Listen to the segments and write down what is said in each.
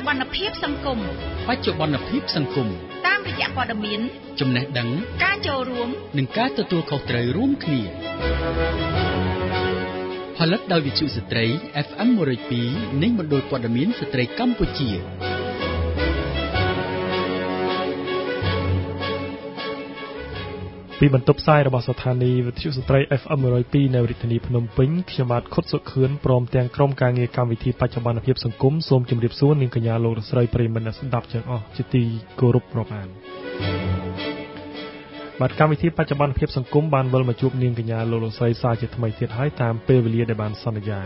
បនភាពសង្គមតាមរយៈព័ត៌មានចំណេះដឹងការចូលរួមនិងការទទួលខុសត្រូវរួមគ្នាផលិតដោយវិទ្យុស្ត្រី FM 102និងមណ្ឌលព័ត៌មានស្ត្រីកម្ពុជាពីបន្ទប់ផ្សាយរបស់ស្ថានីយ៍វិទ្យុស្ត្រី FM 102នៅរាជធានីភ្នំពេញខ្ញុំបាទខុតសុខឿនព្រមទាំងក្រុមការងារកម្មវិធីបច្ចុប្បន្នភាពសង្គមសូមជម្រាបសួរនាងកញ្ញាលោកស្រីប្រិយមិត្តអ្នកស្ដាប់ទាំងអស់ជាទីគោរពរាប់អានបាទកម្មវិធីបច្ចុប្បន្នភាពសង្គមបានវិលមកជួបនាងកញ្ញាលោកស្រីសាជាថ្មីទៀតហើយតាមពេលវេលាដែលបានសន្យា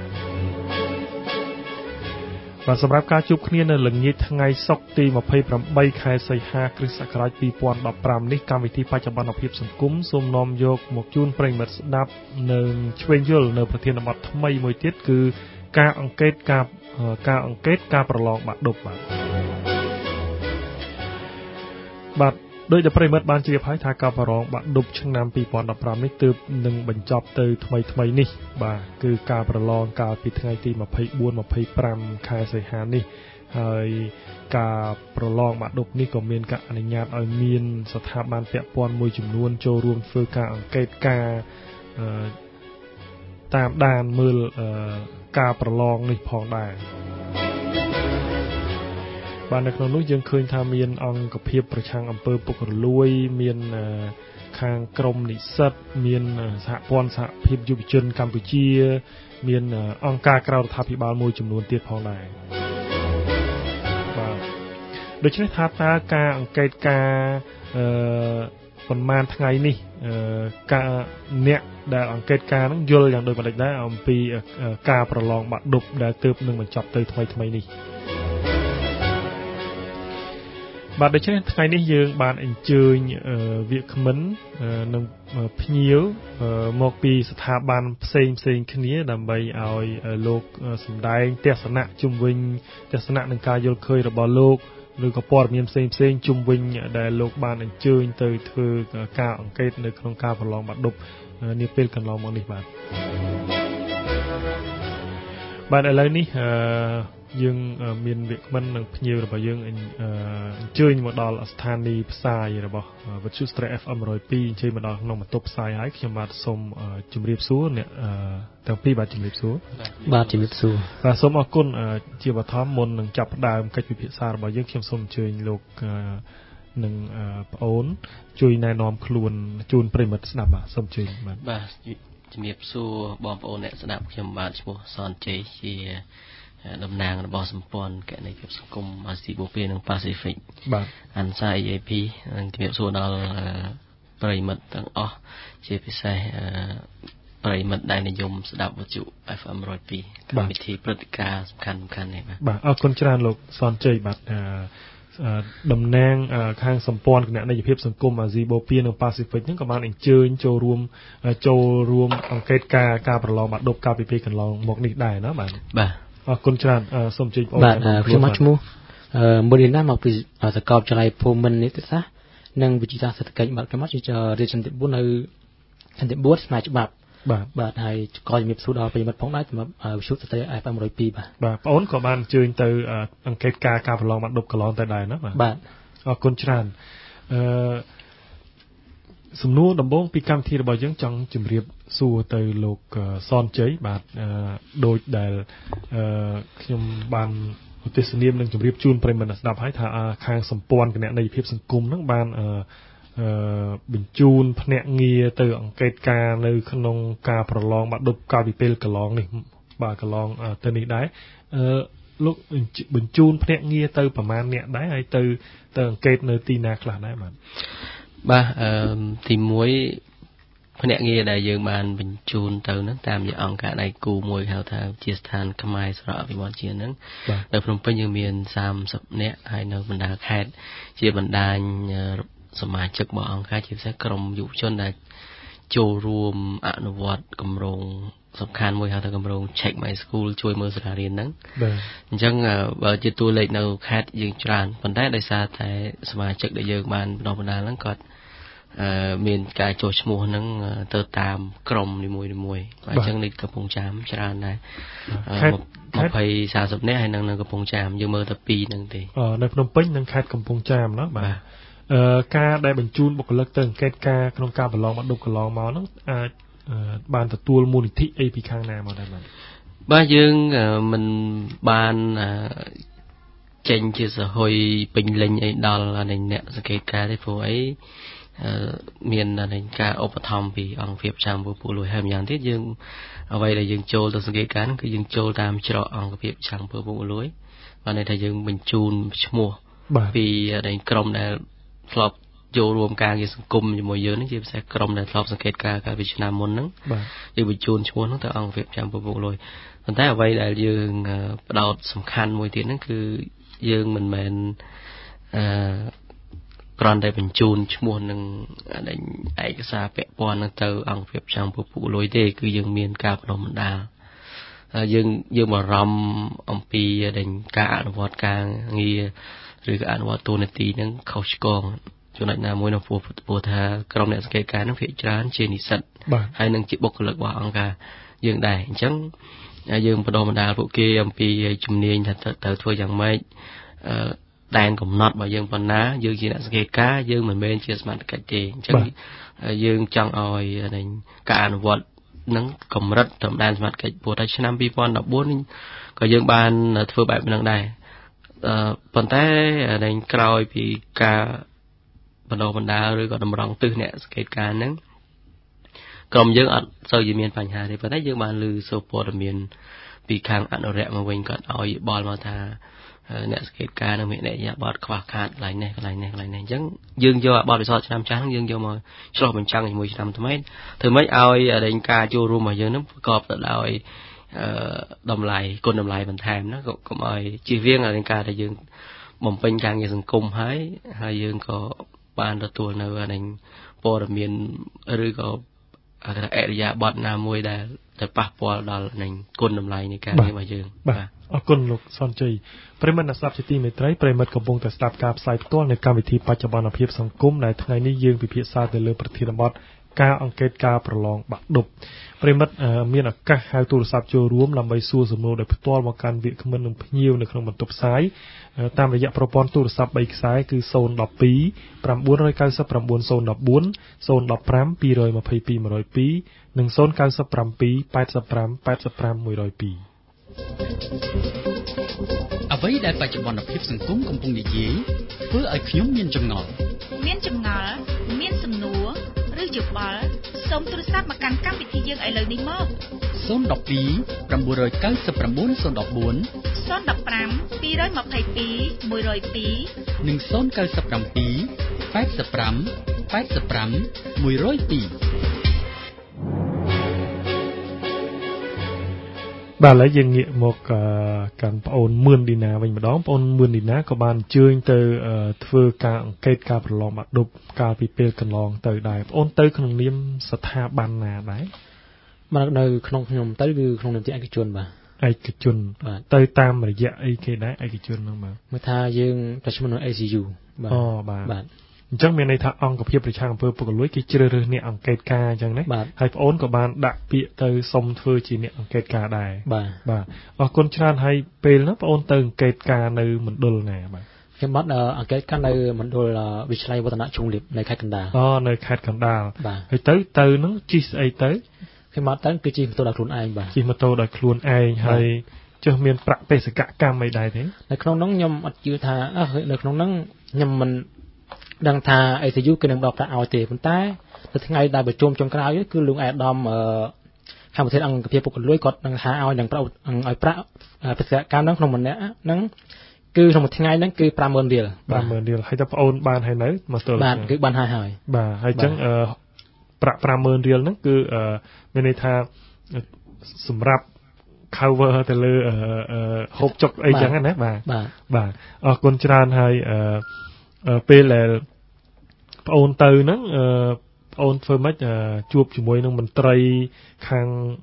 បាទសម្រាប់ការជួបគ្នានៅល្ងាចថ្ងៃសុក្រទី28ខែសីហាគ្រិស្តសករាជ2015នេះកម្មវិធីបច្ចុប្បន្នភាពសង្គមសូមនាំយកមកជូនប្រិយមិត្តស្ដាប់និងឆ្វេងយល់នៅប្រធានបទថ្មីមួយទៀតគឺការអង្កេតការប្រឡងបាក់ឌុបបាទដោយតែប្រិយមិត្តបានជ្រាបហើយថាការប្រឡងបាក់ឌុបឆ្នាំ2015នេះទើបនឹងបញ្ចប់ទៅថ្មីនេះបាទគឺការប្រឡងកាលពីថ្ងៃទី24-25ខែសីហានេះហើយការប្រឡងបាក់ឌុបនេះក៏មានការអនុញ្ញាតឲ្យមានស្ថាប័នពាក់ព័ន្ធមួយចំនួនចូលរួមធ្វើការអង្កេតការតាមដានមើលការប្រឡងនេះផងដែរបាទនៅក្នុងនោះយើងឃើញថាមានអង្គភាពប្រឆាំងអំពើពុករលួយមានខាងក្រមនិស្សិតមានសហព័ន្ធសហភាពយុវជនកម្ពុជាមានអង្គការក្រៅរដ្ឋាភិបាលមួយចំនួនទៀតផងដែរបាទដូច្នេះថាតើការអង្កេតការប៉ុន្មានថ្ងៃនេះការអ្នកដែលអង្កេតការនឹងយល់យ៉ាងដូចម្តេចដែរអំពីការប្រឡងបាក់ឌុបដែលទើបនឹងបញ្ចប់ទៅថ្មីនេះបាទដូច្នេះថ្ងៃនេះយើងបានអញ្ជើញវាគ្មិននិងភ្ញៀវមកពីស្ថាប័នផ្សេងគ្នាដើម្បីឲ្យលោកសម្ដែងទស្សនៈជុំវិញទស្សនៈនឹងការយល់ឃើញរបស់លោកឬក៏ព័ត៌មានផ្សេងជុំវិញដែលលោកបានអញ្ជើញទៅធ្វើការអង្កេតនៅក្នុងការប្រឡងបាក់ឌុបនាពេលកន្លងមកនេះបាទឥឡូវនេះយើងមានវាគ្មិននិងភ្ញៀវរបស់យើងអញ្ជើញមកដល់ស្ថានីយ៍ផ្សាយរបស់វិទ្យុស្ត្រី FM 102អញ្ជើញមកដល់ក្នុងបន្ទប់ផ្សាយហើយខ្ញុំបាទសូមជម្រាបសួរអ្នកទាំងពីរបាទជម្រាបសួរបាទជម្រាបសួរបាទសូមអរគុណជាបឋមមុននឹងចាប់ផ្ដើមកិច្ចពិភាក្សារបស់យើងខ្ញុំសូមអញ្ជើញលោកនិងប្អូនជួយណែនាំខ្លួនជូនប្រិមិត្តស្ដាប់បាទសូមអញ្ជើញបាទជំរាបសួរបងប្អូនអ្នកស្ដាប់ខ្ញុំបាទឈ្មោះសនជ័យជាតំណាងរបស់សម្ព័ន្ធគណនេយ្យភាពសង្គមអាស៊ីបូព៌ានិងប៉ាស៊ីហ្វិកបាទអានសា EAP និងជំរាបសួរដល់ប្រិមិត្តទាំងអស់ជាពិសេសប្រិមិត្តដែលនិយមស្ដាប់វិទ្យុ FM 102កម្មវិធីព្រឹត្តិការណ៍សំខាន់នេះបាទអរគុណច្រើនលោកសនជ័យបាទតំណាងខាងសម្ព័ន្ធគណនេយ្យភាពសង្គមអាស៊ីបូព៌ានិងប៉ាស៊ីហ្វិកហ្នឹងក៏បានអញ្ជើញចូលរួមអង្កេតការប្រឡងបាក់ឌុបកាលពីពេលកន្លងមកនេះដែរណាបាទអរគុណច្រើនសូមជម្រាបបងបាទខ្ញុំមកឈ្មោះមូលណាមកពីសាកលវិទ្យាល័យភូមិន្ទនីតិសាស្ត្រនិងវិទ្យាសាស្ត្រសេដ្ឋកិច្ចបាទខ្ញុំមកជារៀនចន្ទិ4នៅចន្ទិ4ស្នាច្បាប់បាទហើយក៏ជំរាបសួរដល់ប្រិយមិត្តផងដែរសម្រាប់វិទ្យុស្ត្រី FM 102 បាទបងអូនក៏បានអញ្ជើញទៅអង្កេតការប្រឡងបាក់ឌុបកន្លងទៅដែរណាបាទអរគុណច្រើនសំណួរដំបូងពីកម្មវិធីរបស់យើងចង់ជម្រាបសួរទៅលោកសនជ័យបាទដូចដែលខ្ញុំបានឧទ្ទិសនាមនិងជម្រាបជូនប្រិយមិត្តស្ដាប់ហើយថាខាងសម្ព័ន្ធគណនេយ្យភាពសង្គមហ្នឹងបានបញ្ជូនភ្នាក់ងារទៅអង្កេតការនៅក្នុងការប្រឡងបាក់ឌុបកាលពីពេលកន្លងនេះបាទកន្លងទៅនេះដែរលោកបញ្ជូនភ្នាក់ងារទៅប្រមាណអ្នកដែរហើយទៅអង្កេតនៅទីណាខ្លះដែរបាទទី1ភ្នាក់ងារដែលយើងបានបញ្ជូនទៅហ្នឹងតាមរយៈអង្គការដៃគូមួយហៅថាជាស្ថានខ្មែរសារៈអភិវឌ្ឍជាតិហ្នឹងនៅភ្នំពេញយើងមាន30នាក់ហើយនៅបណ្ដាខេត្តជាបណ្ដាញសមាជិករបស់អង្គការជាពិសេសក្រុមយុវជនដែលចូលរួមអនុវត្តគម្រោងសំខាន់មួយហៅថាគម្រោង Check My School ជួយមើលសាលារៀនហ្នឹងអញ្ចឹងបើជាតួលេខនៅខេត្តយើងច្រើនប៉ុន្តែដោយសារតែសមាជិកដែលយើងបានបណ្ដុះបណ្ដាលហ្នឹងគាត់មានការចូលឈ្មោះហ្នឹងទៅតាមក្រុមនីមួយៗអញ្ចឹងនេះកំពង់ចាមច្រើនដែរ20-30 នាក់ហើយនៅកំពង់ចាមយើងមើលតែ2ហ្នឹងទេនៅភ្នំពេញនិងខេត្តកំពង់ចាមណាបាទការដែលបញ្ជូនបុគ្គលិកទៅអង្កេតការក្នុងការប្រឡងបាក់ឌុបកន្លងមកហ្នឹងអាចបានទទួលមូលនិធិអីពីខាងណាមកដែរបាទយើងមិនបានចេញជាសហយពេញលេញអីដល់អ្នកសង្កេតការទេព្រោះអីមានការឧបត្ថម្ភពីអង្គភាពចាំងពុលួយហើយម្យ៉ាងទៀតយើងអ្វីដែលយើងចូលទៅសង្កេតការគឺយើងចូលតាមច្រកអង្គភាពចាំងពុលួយបានន័យថាយើងបញ្ជូនឈ្មោះពីក្រុមដែលធ្លាប់ចូលរួមការងារសង្គមជាមួយយើងនេះជាពិសេសក្រុមដែលធ្លាប់សង្កេតការកាលពីឆ្នាំមុនហ្នឹងយើងបញ្ជូនឈ្មោះហ្នឹងទៅអង្គភាពចាំងពុលួយប៉ុន្តែអ្វីដែលយើងផ្ដោតសំខាន់មួយទៀតហ្នឹងគឺយើងមិនមែនគ្រាន់តែបញ្ជូនឈ្មោះនឹងឯកសារពាក់ព័ន្ធទៅអង្គភាពចាំងពុលួយទេគឺយើងមានការបណ្ដុះបណ្ដាលយើងបារម្ភអំពីការអនុវត្តការងារឬក៏អនុវត្តតួនាទីហ្នឹងខុសឆ្គងចំណុចណាមួយនៅពោលថាក្រុមអ្នកសង្កេតការហ្នឹងភាគច្រើនជានិស្សិតហើយនឹងជាបុគ្គលិករបស់អង្គការយើងដែរអញ្ចឹងយើងបណ្ដុះបណ្ដាលពួកគេអំពីជំនាញថាទៅធ្វើយ៉ាងម៉េចដែនកំណត់របស់យើងប៉ុណ្ណាយើងជាអ្នកសង្កេតការយើងមិនមែនជាសមត្ថកិច្ចទេអញ្ចឹងយើងចង់ឲ្យការអនុវត្តនឹងកម្រិតត្រឹមដែនសមត្ថកិច្ចព្រោះតែឆ្នាំ2014ក៏យើងបានធ្វើបែបហ្នឹងដែរប៉ុន្តែក្រោយពីការបណ្ដុះបណ្ដាលឬក៏តម្រង់ទិសអ្នកសង្កេតការហ្នឹងក្រុមយើងអត់សូវជាមានបញ្ហាទេប៉ុន្តែយើងបានលើសូព័ត៌មានពីខាងអនុរិយមកវិញគាត់ឲ្យបល់មកថាអ្នកសង្កេតការនឹងមានអ្នកយាបត់ខ្វះខាតកន្លែងនេះអញ្ចឹងយើងយកបទពិសោធន៍ឆ្នាំចាស់ហ្នឹងយើងយកមកឆ្លោះបញ្ចាំងជាមួយឆ្នាំថ្មីធ្វើម៉េចឲ្យការចូលរួមរបស់យើងហ្នឹងប្រកបទៅដោយតម្លៃគុណតម្លៃបន្ថែមណាកុំឲ្យជៀសវាងការដែលយើងបំពេញការងារសង្គមហើយយើងក៏បានទទួលនៅព័ត៌មានឬក៏អរិយាប័ត្រណាមួយដែលទៅប៉ះពាល់ដល់គុណតម្លៃនៃការងាររបស់យើងបាទអរគុណលោកសនជ័យប្រិមត្តអ្នកស្ដាប់ជាទីមេត្រីប្រិមត្តកំពុងតែស្ដាប់ការផ្សាយផ្ទាល់នៃកម្មវិធីបច្ចុប្បន្នភាពសង្គមដែលថ្ងៃនេះយើងពិភាក្សាទៅលើប្រធានបទការអង្កេតការប្រឡងបាក់ឌុបប្រិមត្តមានឱកាសហៅទូរស័ព្ទចូលរួមដើម្បីសួរសំណួរដោយផ្ទាល់មកកាន់វាគ្មិននិងភ្ញៀវនៅក្នុងបន្ទប់ផ្សាយតាមរយៈប្រព័ន្ធទូរស័ព្ទ3ខ្សែគឺ012 999 014 015 222 102និង097 85 85 102 អ្វីដែលបច្ចុប្បន្នភាពសង្គមកំពុងនិយាយធ្វើឲ្យខ្ញុំមានចម្ងល់មានសំណួរឬយោបល់សូមទូរស័ព្ទមកកាន់កម្មវិធីយើងឥឡូវនេះមក 012 999 014 015 222 102 និង097 85 85 102 បាទឥឡូវយើងងាកមកកាន់ប្អូនមឿនឌីណាវិញម្ដងប្អូនមឿនឌីណាក៏បានអញ្ជើញទៅធ្វើការអង្កេតការប្រឡងបាក់ឌុបកាលពីពេលកន្លងទៅដែរប្អូនទៅក្នុងនាមស្ថាប័នណាដែរបាទនៅក្នុងខ្ញុំទៅគឺក្នុងនាមជាឯកជនបាទឯកជនទៅតាមរយៈអីគេដែរឯកជនហ្នឹងបាទមកថាយើងប្រជុំនៅ ACU បាទអូបាទអញ្ចឹងមានន័យថាអង្គភាពប្រជាអង្គើពុកលួយគេជ្រើសរើសអ្នកអង្កេតការអញ្ចឹងណាហើយប្អូនក៏បានដាក់ពាក្យទៅសុំធ្វើជាអ្នកអង្កេតការដែរបាទអរគុណច្រើនហើយពេលហ្នឹងប្អូនទៅអង្កេតការនៅមណ្ឌលណាបាទខ្ញុំបាត់អង្កេតការនៅមណ្ឌលវិទ្យាល័យវឌ្ឍនជុងលៀបនៅខេត្តកណ្ដាលនៅខេត្តកណ្ដាលហើយទៅហ្នឹងជិះស្អីទៅខ្ញុំបាត់ទៅគឺជិះម៉ូតូដោយខ្លួនឯងបាទជិះម៉ូតូដោយខ្លួនឯងហើយចុះមានប្រាក់បេសកកម្មអីដែរទេនៅក្នុងហ្នឹងខ្ញុំអត់ជឿថានៅក្នុងហ្នឹងខ្ញុំមិនដឹងថា ACU គឺនឹងដកប្រាក់ឲ្យទេប៉ុន្តែទៅថ្ងៃដែលប្រជុំចុងក្រោយគឺលោកអាដាមខាងប្រធានអង្គភាពពុកលួយគាត់នឹងថាឲ្យនឹងឲ្យប្រាក់បេសកកម្មហ្នឹងក្នុងម្នាក់ហ្នឹងគឺក្នុងមួយថ្ងៃហ្នឹងគឺ 50,000 រៀល 50,000 រៀលហើយតើប្អូនបានហើយនៅមកទល់បាទគឺបានហើយបាទហើយអញ្ចឹងប្រាក់ 50,000 រៀលហ្នឹងគឺមានន័យថាសម្រាប់ cover ទៅលើហូបចុកអីចឹងណាបាទអរគុណច្រើនហើយពេលដែលប្អូនទៅហ្នឹងប្អូនធ្វើម៉េចជួបជាមួយនឹងមន្ត្រីខាង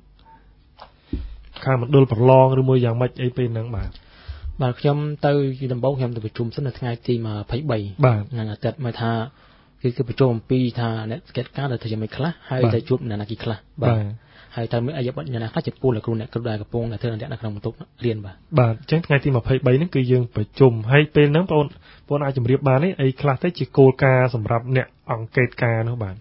មណ្ឌលប្រឡងឬមួយយ៉ាងម៉េចអីពេលហ្នឹងបាទខ្ញុំទៅដំបូងខ្ញុំទៅប្រជុំសិននៅថ្ងៃទី23ថ្ងៃអាទិត្យមកថាគេគឺប្រជុំអំពីថាអ្នកសង្កេតការណ៍ទៅយ៉ាងម៉េចខ្លះហើយទៅជួបអ្នកណាគីខ្លះបាទហើយតើមានអាយុបទយ៉ាងណាខ្លះចំពោះលោកគ្រូអ្នកគ្រូដែលកំពុងតែធ្វើនៅក្នុងបន្ទប់រៀនបាទអញ្ចឹងថ្ងៃទី23ហ្នឹងគឺយើងប្រជុំហើយពេលហ្នឹងបងប្អូនអាចជម្រាបបានទេអីខ្លះទៅជាគោលការណ៍សម្រាប់អ្នកអង្កេតការណ៍នោះបាទ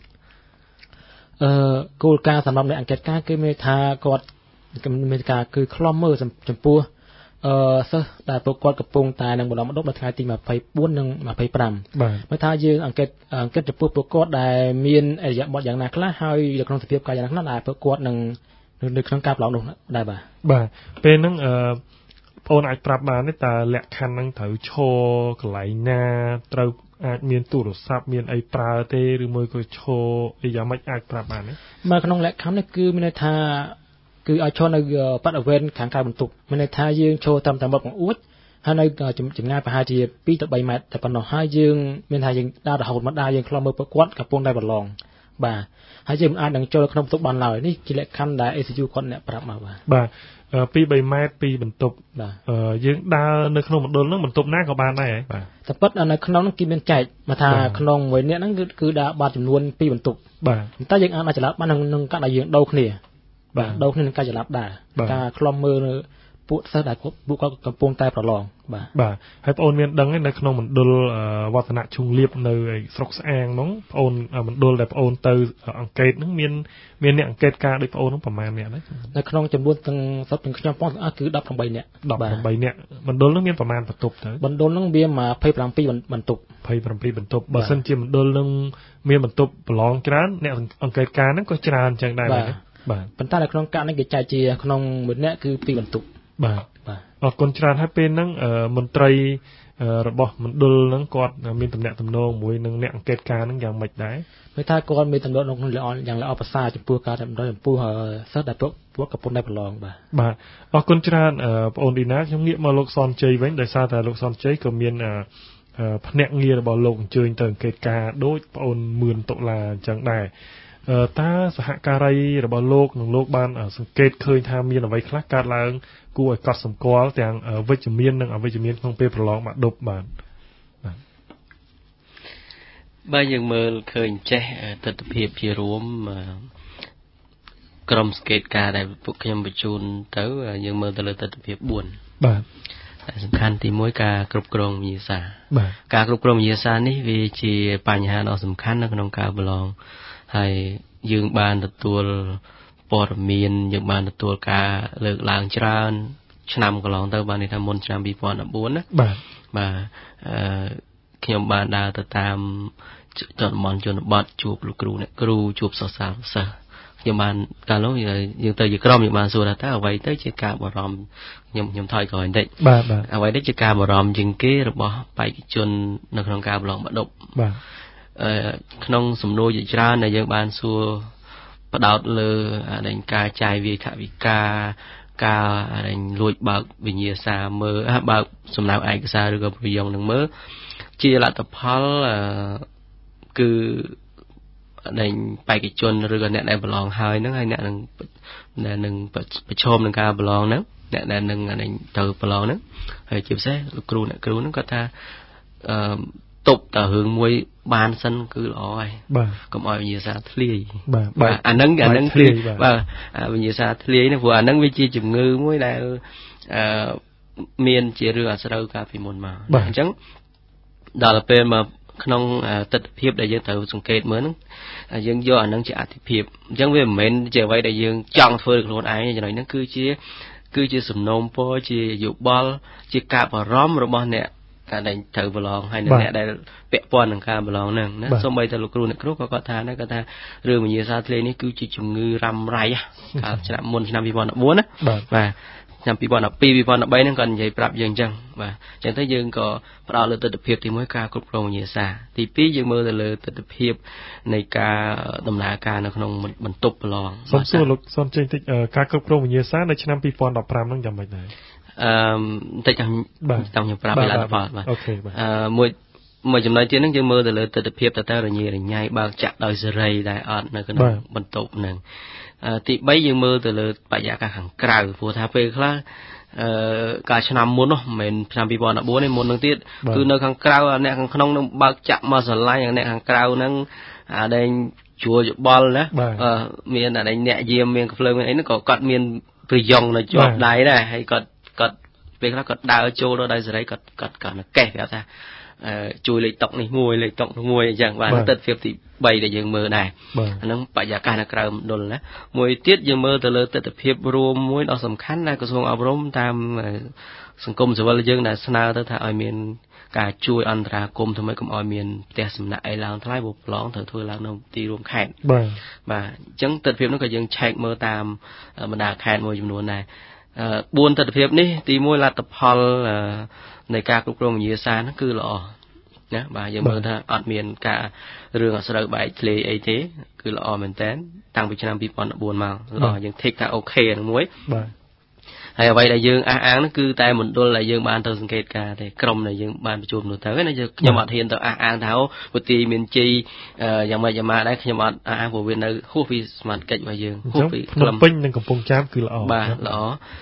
គោលការណ៍សម្រាប់អ្នកអង្កេតការណ៍គឺមានថាគាត់មានការគឺខ្លំមើលចំពោះសិស្សដែលពួកគាត់កំពុងតែនឹងបន្តដល់ថ្ងៃទី24និង25 បាទថាយើងអង្កេតចំពោះពួកគាត់ដែលមានអរិយាប័ត្រយ៉ាងណាខ្លះហើយនៅក្នុងសភាពកាយយ៉ាងណាខ្លះដែលពួកគាត់នឹងនៅក្នុងការប្រឡងនោះដែរបាទពេលហ្នឹងបងអូនអាចប្រាប់បានទេតើលក្ខខណ្ឌហ្នឹងត្រូវឈរកន្លែងណាត្រូវអាចមានទូរស័ព្ទមានអីប្រើទេឬមួយក៏ឈរអីយ៉ាងម៉េចអាចប្រាប់បានទេមកក្នុងលក្ខខណ្ឌនេះគឺមានន័យថាគឺឲ្យឈរនៅបរិវេណខាងក្រៅបន្ទប់មានន័យថាយើងឈរតាមមាត់បង្អួចហើយនៅចម្ងាយប្រហែលជា2ទៅ3ម៉ែត្រតែប៉ុណ្ណោះហើយយើងមានថាយើងដើររហូតមកដើរយើងខ្លំមើលពួកគាត់កំពុងតែប្រឡងបាទហើយយើងមិនអាចនឹងចូលក្នុងបន្ទប់បានឡើយនេះជាលក្ខខណ្ឌដែល ACU គាត់អ្នកប្រាប់មកបាទ2-3ម៉ែត្រពីបន្ទប់យើងដើរនៅក្នុងមណ្ឌលហ្នឹងបន្ទប់ណាក៏បានដែរបាទតែប៉ុតនៅក្នុងហ្នឹងគេមានចែកមកថាក្នុងមួយអ្នកហ្នឹងគឺដើរបាត់ចំនួន2បន្ទប់បាទតែយើងអាចចល័តបាននឹងកាត់ឲ្យយើងដូរគ្នាបាទដូរគ្នានឹងការចល័តដែរការខ្លំមើលពួកសិស្សដែលពួកគាត់កំពុងតែប្រឡងបាទហើយបងអូនមានដឹងទេនៅក្នុងមណ្ឌលវឌ្ឍនឈុងលៀបនៅស្រុកស្អាងហ្នឹងបងអូនមណ្ឌលដែលបងអូនទៅអង្កេតហ្នឹងមានអ្នកអង្កេតការដូចបងអូនហ្នឹងប្រហែលអ្នកដែរនៅក្នុងចំនួនទាំងសពទាំងខ្ញុំផងទាំងអស់គឺ18អ្នក 18អ្នកមណ្ឌលហ្នឹងមានប្រហែលបន្ទប់ទៅមណ្ឌលហ្នឹងវា27បន្ទប់ 27បន្ទប់បើសិនជាមណ្ឌលហ្នឹងមានបន្ទប់ប្រឡងច្រើនអ្នកអង្កេតការហ្នឹងក៏ច្រើនអញ្ចឹងដែរបាទប៉ុន្តែនៅក្នុងការនេះគេចែកជាក្នុងមួយអ្នកគឺ2បន្ទប់បាទអរគុណច្រើនហើយពេលហ្នឹងមន្ត្រីរបស់មណ្ឌលហ្នឹងគាត់មានតំណែងទំនងមួយនឹងអ្នកអង្កេតការណ៍ហ្នឹងយ៉ាងម៉េចដែរមិនថាគាត់មានតំណែងក្នុងយ៉ាងល្អប្រសើរចំពោះការតំណែងចំពោះសិស្សដែលពួកកំពុងតែប្រឡងបាទអរគុណច្រើនបងអូនឌីណាខ្ញុំងាកមកលោកសនជ័យវិញដោយសារតែលោកសនជ័យក៏មានភ្នាក់ងាររបស់លោកអញ្ជើញទៅអង្កេតការណ៍ដូចបងអូនមឿនតុលាអញ្ចឹងដែរតើសហការីរបស់លោកនិងលោកបានសង្កេតឃើញថាមានអ្វីខ្លះកើតឡើងគួរឲ្យកត់សម្គាល់ទាំងវិជ្ជមាននិងអវិជ្ជមានក្នុងពេលប្រឡងបាក់ឌុបបាទបើយើងមើលឃើញចេះទស្សនវិជ្ជារួមក្រុមសង្កេតការដែលពួកខ្ញុំបញ្ជូនទៅយើងមើលទៅលើទស្សនវិជ្ជា4 បាទសំខាន់ទី1ការគ្រប់គ្រងវិញ្ញាសាបាទការគ្រប់គ្រងវិញ្ញាសានេះវាជាបញ្ហាដ៏សំខាន់នៅក្នុងការប្រឡងហើយយើងបានទទួលព័ត៌មានយើងបានទទួលការលើកឡើងច្រើនឆ្នាំកន្លងទៅបានន័យថាមុនឆ្នាំ2014ណាបាទខ្ញុំបានដើរទៅតាមជនបទជួបលោកគ្រូអ្នកគ្រូជួបសិស្សខ្ញុំបានកាលនោះយើងទៅជាក្រុមយើងបានសួរថាតើអ្វីទៅជាការបារម្ភខ្ញុំថយក្រោយបន្តិចបាទអ្វីទៅជាការបារម្ភជាងគេរបស់បេក្ខជននៅក្នុងការប្រឡងបាក់ឌុបបាទក្នុងសំណួរជាច្រើនដែលយើងបានសួរផ្ដោតលើការចាយវាយថវិកាការលួចបើកវិញ្ញាសាមើលបើកសំណៅឯកសារឬក៏ប្រយោគនឹងមើលជាលទ្ធផលគឺបេក្ខជនឬក៏អ្នកដែលប្រឡងហើយហ្នឹងហើយអ្នកនឹងប្រឈមនឹងការប្រឡងហ្នឹងអ្នកដែលនឹងទៅប្រឡងហ្នឹងហើយជាពិសេសលោកគ្រូអ្នកគ្រូហ្នឹងគាត់ថាទប់តើរឿងមួយបានសិនគឺល្អហើយកុំឲ្យវិញ្ញាសាធ្លាយបាទអាហ្នឹងគឺបាទវិញ្ញាសាធ្លាយហ្នឹងព្រោះអាហ្នឹងវាជាជំងឺមួយដែលមានជារឿងអាស្រូវកាលពីមុនមកអញ្ចឹងដល់ពេលមកក្នុងទស្សនវិជ្ជាដែលយើងត្រូវសង្កេតមើលហ្នឹងយើងយកអាហ្នឹងជាអត្ថិភាពអញ្ចឹងវាមិនមែនជាអ្វីដែលយើងចង់ធ្វើខ្លួនឯងចំណុចហ្នឹងគឺជាសំណូមពរជាយោបល់ជាការបារម្ភរបស់អ្នកដែលត្រូវប្រឡងហើយអ្នកដែលពាក់ព័ន្ធនឹងការប្រឡងហ្នឹងណាសូម្បីតែលោកគ្រូអ្នកគ្រូក៏គាត់ថាដែរគាត់ថារឿងវិញ្ញាសាធ្លាយនេះគឺជាជំងឺរ៉ាំរ៉ៃកាលឆ្នាំមុនឆ្នាំ2014ណាបាទឆ្នាំ2012 2013ហ្នឹងគាត់និយាយប្រាប់យើងអញ្ចឹងបាទអញ្ចឹងទៅយើងក៏ផ្ដោតលើទស្សនវិជ្ជាទី1ការគ្រប់គ្រងវិញ្ញាសាទី2យើងមើលទៅលើទស្សនវិជ្ជានៃការដំណើរការនៅក្នុងបន្ទប់ប្រឡងសូមសួរលោកសុនចេញតិចការគ្រប់គ្រងវិញ្ញាសានៅឆ្នាំ2015ហ្នឹងយ៉ាងម៉េចដែរបន្តិចខ្ញុំប្រាប់ពីលទ្ធផលបាទអូខេបាទមួយចំណុចទៀតហ្នឹងយើងមើលទៅលើទស្សនវិជ្ជាតើរញ៉េរញ៉ៃបើកចាក់ដោយសេរីដែរអត់នៅក្នុងបន្ទប់ហ្នឹងទី3យើងមើលទៅលើបរិយាកាសខាងក្រៅព្រោះថាពេលខ្លះកាលឆ្នាំមុននោះមិនមែនឆ្នាំ2014ទេមុននឹងទៀតគឺនៅខាងក្រៅអ្នកខាងក្នុងនឹងបើកចាក់មកស្រឡាញ់អ្នកខាងក្រៅហ្នឹងអាដែងជួយោបល់ណាមានអាដែងអ្នកយាមមានក្ភ្លើមានអីហ្នឹងក៏គាត់មានប្រយ៉ងនៅជាប់ដៃដែរហើយគាត់ពេលខ្លះគាត់ដើរចូលទៅដោយសេរីគាត់កេះគាត់ថាជួយលេខតុកនេះមួយលេខតុកនោះមួយអញ្ចឹងបាទទស្សនវិជ្ជាទី3ដែលយើងមើលដែរអាហ្នឹងបរិយាកាសនៅក្រៅមណ្ឌលណាមួយទៀតយើងមើលទៅលើទស្សនវិជ្ជារួមមួយដ៏សំខាន់ដែលក្រសួងអប់រំតាមសង្គមស៊ីវិលយើងដែលស្នើទៅថាឲ្យមានការជួយអន្តរាគមន៍ធ្វើម៉េចកុំឲ្យមានផ្ទះសំណាក់អីឡើងថ្លៃព្រោះប្រឡងត្រូវធ្វើឡើងនៅទីរួមខេត្តបាទអញ្ចឹងទស្សនវិជ្ជានោះក៏យើងឆែកមើលតាមបណ្ដាខេត្តមួយចំនួនដែរ4ទស្សនវិជ្ជានេះទី1លទ្ធផលនៃការគ្រប់គ្រងវិញ្ញាសាហ្នឹងគឺល្អណាបាទយើងមើលថាអត់មានការរឿងអស្រូវបែកធ្លាយអីទេគឺល្អមែនតើតាំងពីឆ្នាំ2014មកល្អយើង take ថាអូខេហ្នឹងមួយបាទហើយអ្វីដែលយើងអះអាងហ្នឹងគឺតែមណ្ឌលដែលយើងបានទៅសង្កេតការទេក្រុមដែលយើងបានប្រជុំនោះទៅណាខ្ញុំអត់ហ៊ានទៅអះអាងថាពទីមានជ័យយ៉ាងម៉េចយ៉ាងម៉ាដែរខ្ញុំអត់អះអាងព្រោះវានៅហួសពីសមត្ថកិច្ចរបស់យើងហួសពីក្លឹមពេញនិងកំពង់ចាមគឺល្អបាទល្អ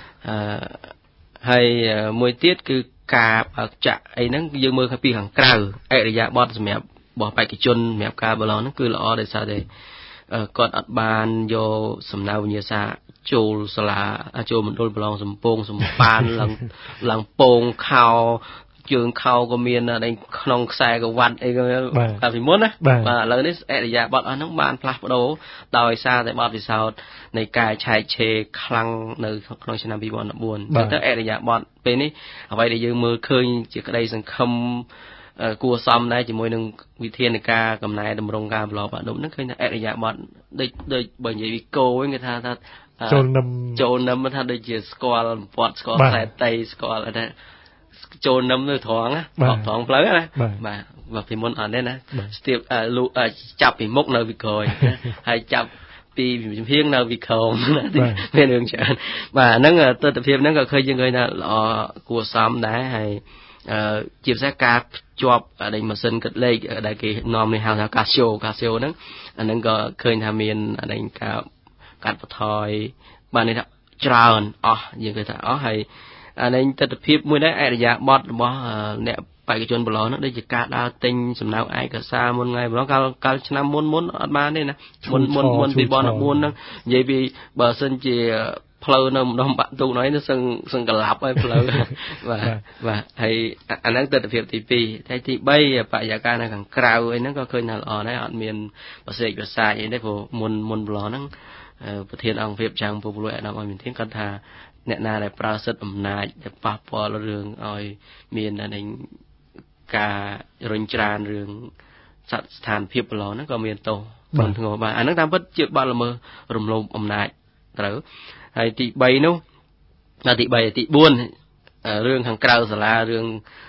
ហើយមួយទៀតគឺការបើកចាក់អីហ្នឹងយើងមើលពីខាងក្រៅអរិយាប័ត្រសម្រាប់របស់បេក្ខជនសម្រាប់ការបឡងហ្នឹងគឺល្អដោយសារតែគាត់អត់បានយកសំណៅវិញ្ញាសាចូលសាលាចូលមណ្ឌលប្រឡងសំពងសំប៉ានឡើងពងខោជើងខោក៏មាននៅក្នុងខ្សែក្រវ៉ាត់អីក៏កាលពីមុនណាបាទឥឡូវនេះអរិយាប័ត្រអស់ហ្នឹងបានផ្លាស់ប្ដូរដោយសារតែបទពិសោធន៍នៃការឆែកឆេរខ្លាំងនៅក្នុងឆ្នាំ2014អញ្ចឹងទៅអរិយាប័ត្រពេលនេះអ្វីដែលយើងមើលឃើញជាក្តីសង្ឃឹមគួរសមដែរជាមួយនឹងវិធានការកំណែតម្រង់ការប្រឡងបាក់ឌុបហ្នឹងឃើញថាអរិយាប័ត្រដូចបើនិយាយពីគោវិញគេថាចូលនឹមថាដូចជាស្គាល់ពាត់ស្គាល់ខ្សែតៃស្គាល់ថាចូលនឹមនៅត្រង់ណាត្រង់ផ្លូវណាបាទពីមុនអត់ទេណាស្ទាបចាប់ពីមុខនៅពីក្រោយហើយចាប់ពីជំហៀងនៅពីក្រោមមានរឿងច្រើនបាទហ្នឹងទស្សនវិជ្ជាហ្នឹងក៏ឃើញយើងឃើញថាល្អគួរសមដែរហើយជាពិសេសការភ្ជាប់អាម៉ាស៊ីនគិតលេខដែលគេនាំនេះហៅថា Casio ហ្នឹងអាហ្នឹងក៏ឃើញថាមានអានេះការកាត់បន្ថយបាទនេះថាច្រើនអស់យើងគេថាអស់ហើយអានេះទស្សនវិជ្ជាមួយដែរអរិយាប័ត្ររបស់អ្នកបេក្ខជនប្រឡងហ្នឹងដូចជាការដើរទិញសំណៅឯកសារមុនថ្ងៃប្រឡងកាលឆ្នាំមុនអត់បានទេណាមុន2014ហ្នឹងនិយាយពីបើសិនជាផ្លូវនៅម្ដុំបាក់ទូកនោះឯងសឹងកលាប់ហើយផ្លូវបាទហើយអាហ្នឹងទស្សនវិជ្ជាទី2តែទី3បរិយាកាសនៅខាងក្រៅអីហ្នឹងក៏ឃើញថាល្អដែរអត់មានប្រសិទ្ធប្រសាយអីទេព្រោះមុនប្រឡងហ្នឹងប្រធានអង្គភាពចាំងពុពលួយអាដាមឲ្យមានធានគាត់ថាអ្នកណាដែលប្រើសិទ្ធិអំណាចដែលប៉ះពាល់រឿងឲ្យមានការរុញច្រានរឿងស្ថានភាពប្រឡងហ្នឹងក៏មានទោសធ្ងន់ធ្ងរបាទអាហ្នឹងតាមពិតជាបទល្មើសរំលោភអំណាចត្រូវហើយទី3នោះទី4រឿងខាងក្រៅសាលារឿង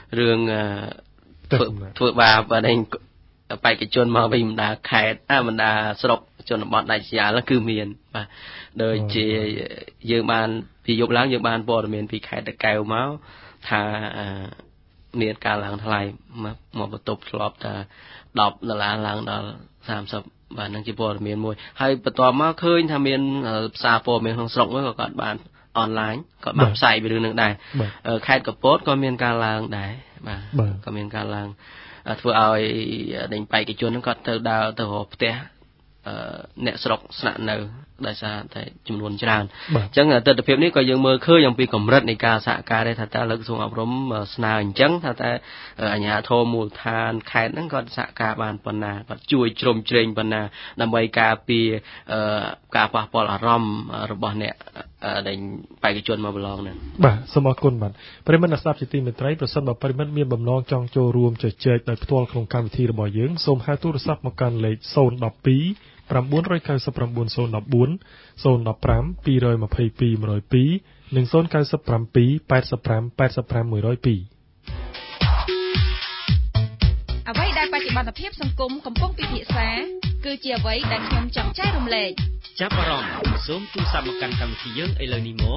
ធ្វើបាបបេក្ខជនមកវិញបណ្ដាខេត្តបណ្ដាស្រុកជនបទដាច់ស្រយាលគឺមានបាទដូចជាយើងបានពីយប់ឡើងយើងបានព័ត៌មានពីខេត្តតាកែវមកថាមានការឡើងថ្លៃមកបន្ទប់ធ្លាប់ថា$10ឡើងដល់30បាទនឹងជាព័ត៌មានមួយហើយបន្ទាប់មកឃើញថាមានផ្សារព័ត៌មានក្នុងស្រុកមួយក៏គាត់បានអនឡាញគាត់បានផ្សាយពីរឿងនឹងដែរខេត្តកពតក៏មានការឡើងដែរបាទក៏មានការឡើងធ្វើឲ្យដេញបេក្ខជនហ្នឹងគាត់ទៅដើរទៅរកផ្ទះអ្នកស្រុកស្នាក់នៅដោយសារតែចំនួនច្រើនអញ្ចឹងទស្សនវិជ្ជានេះក៏យើងមើលឃើញអំពីកម្រិតនៃការសហការដែរថាតើលើក្រសួងអប់រំស្នើអញ្ចឹងថាតើអាជ្ញាធរមូលដ្ឋានខេត្តហ្នឹងគាត់សហការបានប៉ុណ្ណាគាត់ជួយជ្រោមជ្រែងប៉ុណ្ណាដើម្បីការពារការប៉ះពាល់អារម្មណ៍របស់អ្នកដែលបេក្ខជនមកប្រឡងហ្នឹងបាទសូមអរគុណបាទប្រិមត្តអ្នកស្ដាប់ជាទីមេត្រីប្រសិនបើប្រិមត្តមានបំណងចង់ចូលរួមជជែកដោយផ្ទាល់ក្នុងកម្មវិធីរបស់យើងសូមហៅទូរស័ព្ទមកកាន់លេខ012 999 014 015 222 102និង097 85 85 102 អ្វីដែលបច្ចុប្បន្នភាពសង្គមកំពុងពិភាក្សាគឺជាអ្វីដែលខ្ញុំចង់ចែករំលែកចាប់អារម្មណ៍សូមទូរស័ព្ទមកកាន់កម្មវិធីយើងឥឡូវនេះមក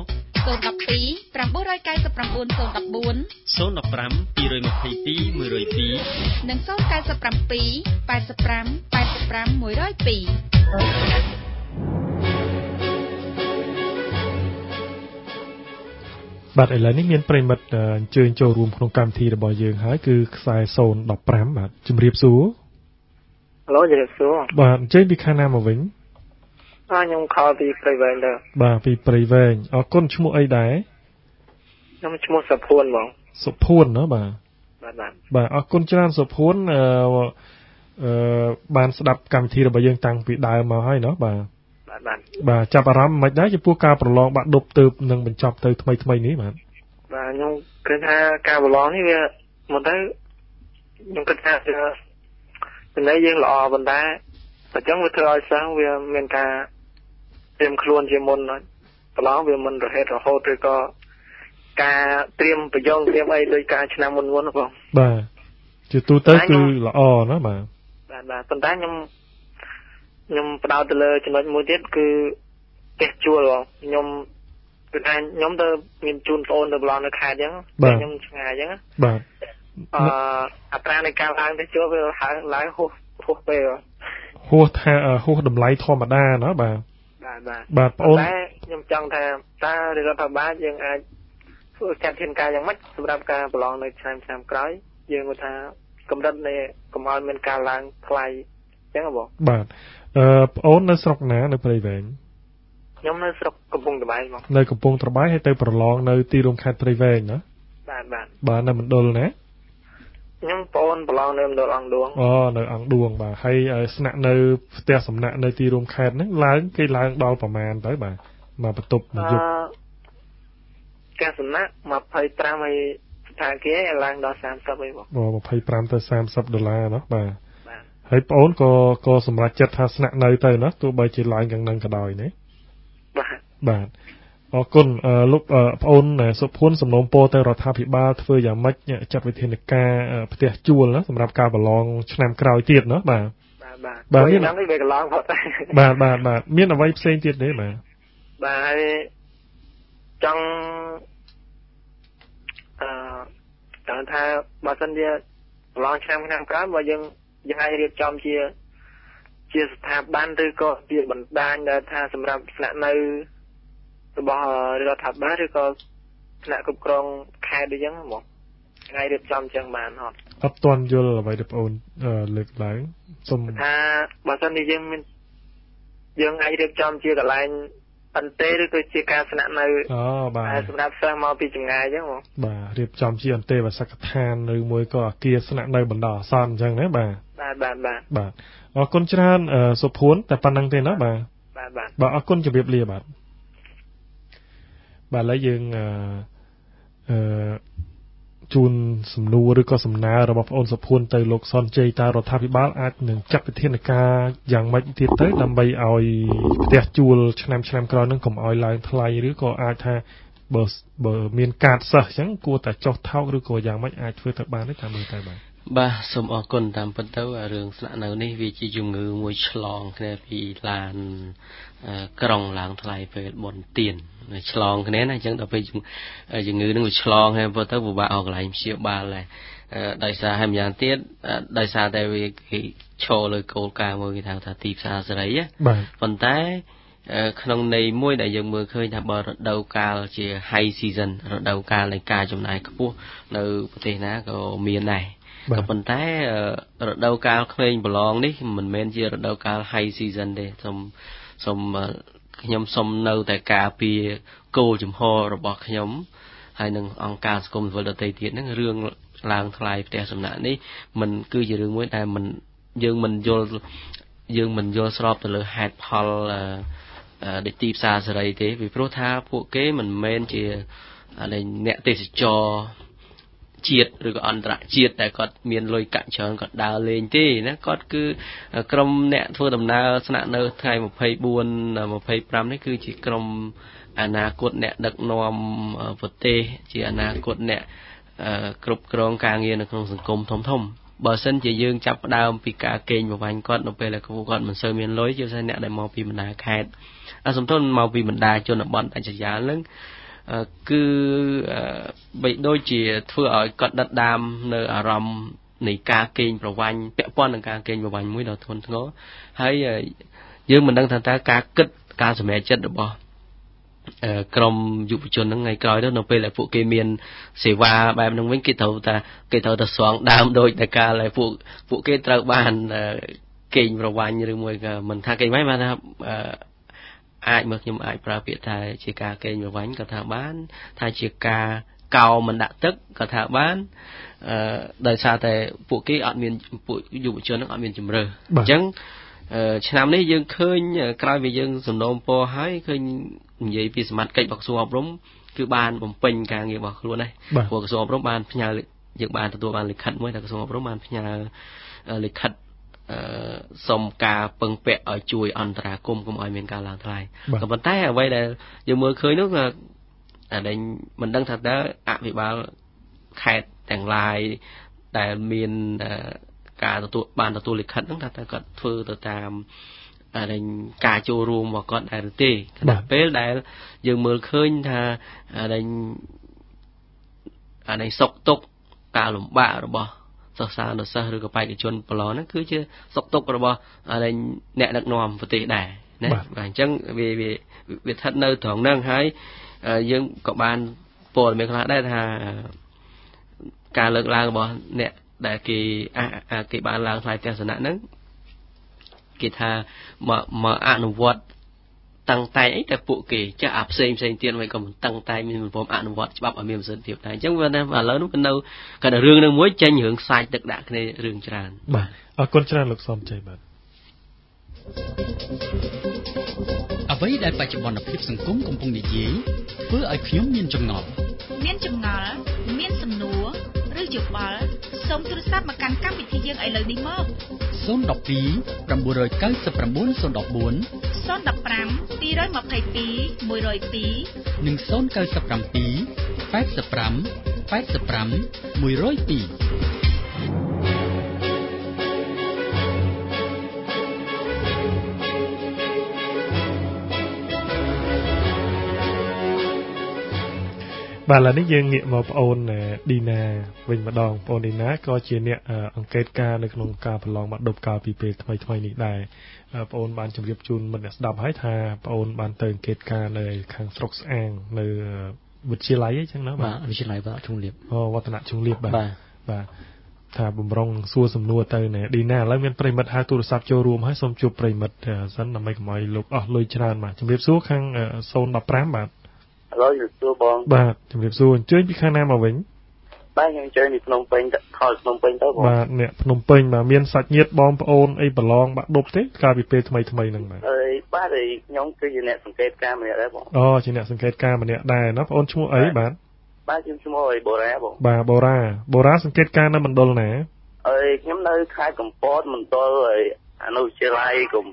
012 922 102 015 222 102 និង 097 85 85 102 បាទឥឡូវនេះមានប្រិមិត្តអញ្ជើញចូលរួមក្នុងកម្មវិធីរបស់យើងហើយគឺខ្សែ015បាទជំរាបសួរហៅជំរាបសួរបាទអញ្ជើញពីខាងណាមកវិញខ្ញុំខលពីព្រៃវែងដែរបាទពីព្រៃវែងអរគុណឈ្មោះអីដែរខ្ញុំឈ្មោះសុភួនបងសុភួនណាបាទបាទអរគុណច្រើនសុភួនបានស្ដាប់កម្មវិធីរបស់យើងតាំងពីដើមមកហើយเนาะបាទចាប់អារម្មណ៍មិនដែរចំពោះការប្រឡងបាក់ឌុបទៅនឹងបញ្ចប់ទៅថ្មីនេះបាទខ្ញុំគិតថាការប្រឡងនេះវាមកទៅខ្ញុំគិតថាចំណេះយើងល្អប៉ុន្តែអញ្ចឹងវាធ្វើឲ្យសិស្សវាមានការត្រៀមខ្លួនជាមុនប្រឡងវាមិនរហេតុរហូតឬក៏ការត្រៀមប្រយោគត្រៀមអីដោយការឆ្នាំមុនបងបាទជាទូទៅគឺល្អណាបាទប៉ុន្តែខ្ញុំផ្ដោតទៅលើចំណុចមួយទៀតគឺផ្ទះជួលបងខ្ញុំគឺថាខ្ញុំទៅមានជូនបងទៅប្រឡងនៅខេត្តអញ្ចឹងខ្ញុំឆ្ងាយអញ្ចឹងបាទអត្រានៃការឡើងផ្ទះជួលវាឡើងហួសពេលហួសតម្លៃធម្មតាណាបាទបងតែខ្ញុំចង់ថាតើរដ្ឋាភិបាលយើងអាចធ្វើចាត់ធានការយ៉ាងម៉េចសម្រាប់ការប្រឡងនៅឆ្នាំក្រោយយើងគាត់ថាកម្រិតនៃកុំឲ្យមានការឡើងថ្លៃអញ្ចឹងបងបាទប្អូននៅស្រុកណានៅព្រៃវែងខ្ញុំនៅស្រុកកំពង់ត្បែងបងនៅកំពង់ត្បែងហើយទៅប្រឡងនៅទីរួមខេត្តព្រៃវែងណាបាទនៅមណ្ឌលណាខ្ញុំប្អូនប្រឡងនៅមណ្ឌលអង្គឌួងនៅអង្គឌួងបាទហើយស្នាក់នៅផ្ទះសំណាក់នៅទីរួមខេត្តហ្នឹងគេឡើងដល់ប្រមាណទៅបាទមកបន្ទប់មួយយប់ការសំណាក់25ហើយថាគេឡើងដល់30ហើយបង 25ទៅ30ដុល្លារណាបាទហើយប្អូនក៏សម្រេចចិត្តថាស្នាក់នៅទៅណាទោះបីជាឡើងយ៉ាងហ្នឹងក៏ដោយណាបាទអរគុណលោកប្អូនសុភួនសំណូមពរទៅរដ្ឋាភិបាលធ្វើយ៉ាងម៉េចចាត់វិធានការផ្ទះជួលណាសម្រាប់ការប្រឡងឆ្នាំក្រោយទៀតណាបាទមានហ្នឹងវាកន្លងផុតបាទមានអ្វីផ្សេងទៀតទេបាទចង់ថាបើសិនជាប្រឡងឆ្នាំក្រោយបើយើងអាចរៀបចំជាស្ថាប័នឬក៏ជាបណ្ដាញដែលថាសម្រាប់ស្នាក់នៅរបស់រដ្ឋាភិបាលឬក៏ថ្នាក់គ្រប់គ្រងខេត្តដូចហ្នឹងបងថ្ងៃរៀបចំចឹងបានអត់ទាន់យល់អ្វីទេបងអូនលើកឡើងសូមថាបើសិនជាយើងអាចរៀបចំជាកន្លែងអន្តេឬក៏ជាការស្នាក់នៅបាទសម្រាប់សិស្សមកពីចម្ងាយចឹងបងបាទរៀបចំជាអន្តេវសិកដ្ឋានឬមួយក៏អគារស្នាក់នៅបណ្ដោះអាសន្នចឹងណាបាទអរគុណច្រើនសុភួនតែប៉ុណ្្នឹងទេណាបាទអរគុណជម្រាបលាបាទឥឡូវយើងជូនសំណួរឬក៏សំណើរបស់បងអូនសុភួនទៅលោកសុនជ័យតើរដ្ឋាភិបាលអាចនឹងចាត់វិធានការយ៉ាងម៉េចទៀតទៅដើម្បីឲ្យផ្ទះជួលឆ្នាំក្រោយនឹងកុំឲ្យឡើងថ្លៃឬក៏អាចថាបើមានកាតសិស្សអញ្ចឹងគួរតែចុះថោកឬក៏យ៉ាងម៉េចអាចធ្វើទៅបានទេតាមមើលទៅបាទសូមអរគុណតាមពិតទៅរឿងស្នាក់នៅនេះវាជាជំងឺមួយឆ្លងគ្នាពីឡានក្រុងឡើងថ្លៃពេលបុណ្យទានឆ្លងគ្នាណាអញ្ចឹងដល់ពេលជំងឺនឹងវាឆ្លងហើយទៅពិបាកអស់កន្លែងព្យាបាលដែរដោយសារហើយម្យ៉ាងទៀតដោយសារតែវាគេឈរលើគោលការណ៍មួយគេថាទីផ្សារសេរីប៉ុន្តែក្នុងន័យមួយដែលយើងមើលឃើញថាបើរដូវកាលជា high season រដូវកាលនៃការចំណាយខ្ពស់នៅប្រទេសណាក៏មានដែរក៏ប៉ុន្តែរដូវកាលក្មេងប្រឡងនេះមិនមែនជារដូវកាល high season ទេសូមខ្ញុំសូមនៅតែការពារគោលជំហររបស់ខ្ញុំហើយនឹងអង្គការសង្គមស៊ីវិលដទៃទៀតហ្នឹងរឿងឡើងថ្លៃផ្ទះសំណាក់នេះมันគឺជារឿងមួយដែលយើងមិនយល់ស្របទៅលើហេតុផលនៃទីផ្សារសេរីទេពីព្រោះថាពួកគេមិនមែនជាអ្នកទេសចរជាតិឬក៏អន្តរជាតិតែគាត់មានលុយកាក់ច្រើនគាត់ដើរលេងទេណាគាត់គឺក្រុមអ្នកធ្វើដំណើរស្នាក់នៅថ្ងៃ24 25នេះគឺជាក្រុមអនាគតអ្នកដឹកនាំប្រទេសជាអនាគតអ្នកគ្រប់គ្រងការងារនៅក្នុងសង្គមធំបើសិនជាយើងចាប់ផ្ដើមពីការកេងប្រវ័ញ្ចគាត់នៅពេលដែលគាត់មិនសូវមានលុយជាពិសេសអ្នកដែលមកពីបណ្ដាខេត្តសំទោសមកពីបណ្ដាជនបទដាច់ស្រយាលហ្នឹងគឺបីដូចជាធ្វើឲ្យគាត់ដិតដាមនៅអារម្មណ៍នៃការកេងប្រវ័ញ្ចពាក់ព័ន្ធនឹងការកេងប្រវ័ញ្ចមួយដ៏ធ្ងន់ធ្ងរហើយយើងមិនដឹងថាតើការគិតការសម្រេចចិត្តរបស់ក្រុមយុវជនហ្នឹងថ្ងៃក្រោយទៅនៅពេលដែលពួកគេមានសេវាបែបហ្នឹងវិញគេត្រូវតែស្រង់ដើមដូចតែកាលដែលពួកគេត្រូវបានកេងប្រវ័ញ្ចឬមួយក៏មិនថាកេងប្រវ័ញ្ចបានថាអាចមកខ្ញុំអាចប្រើពាក្យថាជាការកេងប្រវ័ញ្ចក៏ថាបានថាជាការកោមិនដាក់ទឹកក៏ថាបានដោយសារតែពួកគេអត់មានពួកយុវជនហ្នឹងអត់មានជំរឿអញ្ចឹងឆ្នាំនេះយើងឃើញក្រោយពីយើងសំណូមពរហើយឃើញនិយាយពីសមត្ថកិច្ចរបស់ក្រសួងអប់រំគឺបានបំពេញការងាររបស់ខ្លួនដែរព្រោះក្រសួងអប់រំបានផ្ញើយើងបានទទួលបានលិខិតមួយថាក្រសួងអប់រំបានផ្ញើលិខិតសុំការពឹងពាក់ឲ្យជួយអន្តរាគមន៍កុំឲ្យមានការឡើងថ្លៃក៏ប៉ុន្តែអ្វីដែលយើងមើលឃើញនោះគឺដែលមិនដឹងថាតើអភិបាលខេត្តទាំងឡាយដែលមានការទទួលលិខិតហ្នឹងថាតើគាត់ធ្វើទៅតាមការចូលរួមរបស់គាត់ដែរឬទេខណៈពេលដែលយើងមើលឃើញថាសុខទុក្ខការលំបាករបស់សិស្សានុសិស្សឬក៏បេក្ខជនប្រឡងហ្នឹងគឺជាសុខទុក្ខរបស់អ្នកដឹកនាំប្រទេសដែរណាបាទអញ្ចឹងវាស្ថិតនៅត្រង់ហ្នឹងហើយយើងក៏បានព័ត៌មានខ្លះដែរថាការលើកឡើងរបស់អ្នកដែលគេបានឡើងថ្លៃទស្សនៈហ្នឹងគេថាមកអនុវត្តតាំងតែអីតែពួកគេចាស់អាផ្សេងទៀតមិនក៏មិនតាំងតែមានប្រព័ន្ធអនុវត្តច្បាប់ឲ្យមានប្រសិទ្ធភាពដែរអញ្ចឹងវាឥឡូវនោះក៏នៅគាត់រឿងនឹងមួយចេញរឿងខ្សាច់ទឹកដាក់គ្នារឿងច្រើនបាទអរគុណច្រើនលោកសំជ័យបាទអ្វីដែលបច្ចុប្បន្នភាពសង្គមកំពុងនិយាយធ្វើឲ្យខ្ញុំមានចម្ងល់មានសំណួរឬយោបល់សូមទូរស័ព្ទមកកាន់កម្មវិធីយើងឥឡូវនេះមក 012 999 014 015 222 102 និង097 85 85 102 បាទឥឡូវនេះយើងងាកមកប្អូនឌីណាវិញម្ដងប្អូនឌីណាក៏ជាអ្នកអង្កេតការនៅក្នុងការប្រឡងបាក់ឌុបកាលពីពេលថ្មីនេះដែរប្អូនបានជម្រាបជូនមិត្តអ្នកស្ដាប់ហើយថាប្អូនបានទៅអង្កេតការនៅខាងស្រុកស្អាងនៅវិទ្យាល័យអីចឹងណាបាទវិទ្យាល័យវត្តជុងលៀបវឌ្ឍនជុងលៀបបាទថាបំរុងសួរសំណួរទៅណែឌីណាឥឡូវមានប្រិមិត្តហៅទូរស័ព្ទចូលរួមហើយសូមជួបប្រិមិត្តសិនដើម្បីកុំឲ្យលោកអស់លុយច្រើនបាទជម្រាបសួរខាង015បាទឥឡូវជំរាបសួរបងបាទជំរាបសួរអញ្ជើញពីខាងណាមកវិញបាទខ្ញុំអញ្ជើញពីភ្នំពេញខលភ្នំពេញទៅបងបាទអ្នកភ្នំពេញបាទមានសាច់ញាតិបងប្អូនអីប្រឡងបាក់ឌុបទេកាលពីពេលថ្មីហ្នឹងបាទបាទខ្ញុំគឺជាអ្នកសង្កេតការម្នាក់ដែរបងជាអ្នកសង្កេតការម្នាក់ដែរណាបងអូនឈ្មោះអីបាទខ្ញុំឈ្មោះអីបូរ៉ាបងបាទបូរ៉ាសង្កេតការនៅមណ្ឌលណាខ្ញុំនៅខេត្តកំពតមណ្ឌលអនុវិទ្យាល័យ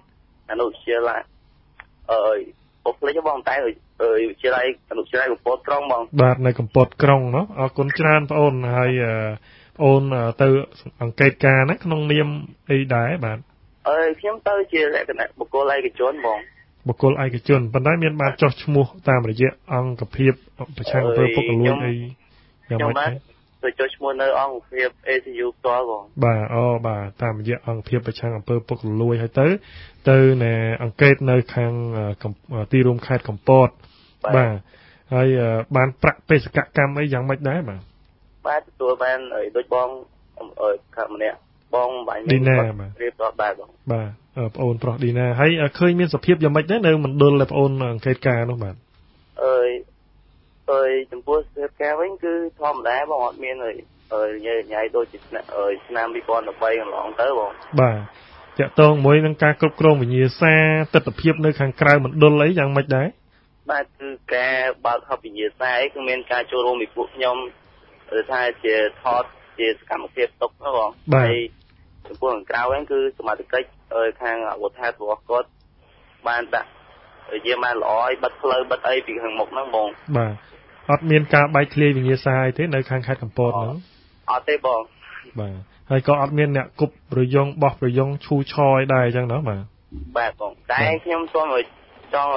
អូផ្លេចបងតែវិទ្យាល័យអនុវិទ្យាល័យកំពតក្រុងបងបាទនៅកំពតក្រុងเนาะអរគុណច្រើនបងអូនហើយបងអូនទៅអង្កេតការណាក្នុងនាមអីដែរបាទខ្ញុំទៅជាលក្ខណៈបុគ្គលឯកជនបងបុគ្គលឯកជនប៉ុន្តែមានបានចុះឈ្មោះតាមរយៈអង្គភាពប្រឆាំងអំពើពុករលួយអីយ៉ាងម៉េចទេទៅចុះឈ្មោះនៅអង្គភាព ACU ផ្ទាល់បងបាទតាមរយៈអង្គភាពប្រឆាំងអំពើពុករលួយហើយទៅណែអង្កេតនៅខាងទីរួមខេត្តកំពតបាទហើយបានប្រាក់បេសកកម្មអីយ៉ាងម៉េចដែរបាទទទួលបានដូចបងខាងម្នាក់បងបាញ់ឌីណារៀបរាប់ដែរបងបាទប្អូនប្រុសឌីណាហើយឃើញមានសភាពយ៉ាងម៉េចដែរនៅមណ្ឌលដែលប្អូនអង្កេតការនោះបាទចំពោះសភាពការវិញគឺធម្មតាបងអត់មានញ៉ៃដូចជាឆ្នាំ2013កន្លងទៅបងបាទតាក់ទងមួយនឹងការគ្រប់គ្រងវិញ្ញាសាទិដ្ឋភាពនៅខាងក្រៅមណ្ឌលអីយ៉ាងម៉េចដែរបាទគឺការបើកហបវិញ្ញាសាអីគឺមានការចូលរួមពីពួកខ្ញុំឬថាជាថតជាសកម្មភាពទុកណាបងហើយចំពោះខាងក្រៅវិញគឺសមត្ថកិច្ចខាងអវតាររបស់គាត់បានដាក់យាមបានល្អឲ្យបិទផ្លូវបិទអីពីខាងមុខហ្នឹងបងបាទអត់មានការបែកធ្លាយវិញ្ញាសាអីទេនៅខាងខេត្តកំពតហ្នឹងអត់ទេបងបាទហើយក៏អត់មានអ្នកគប់ប្រយងបោះប្រយងឈូឆយដែរអញ្ចឹងណាបាទបងតែខ្ញុំសូមឲ្យចង់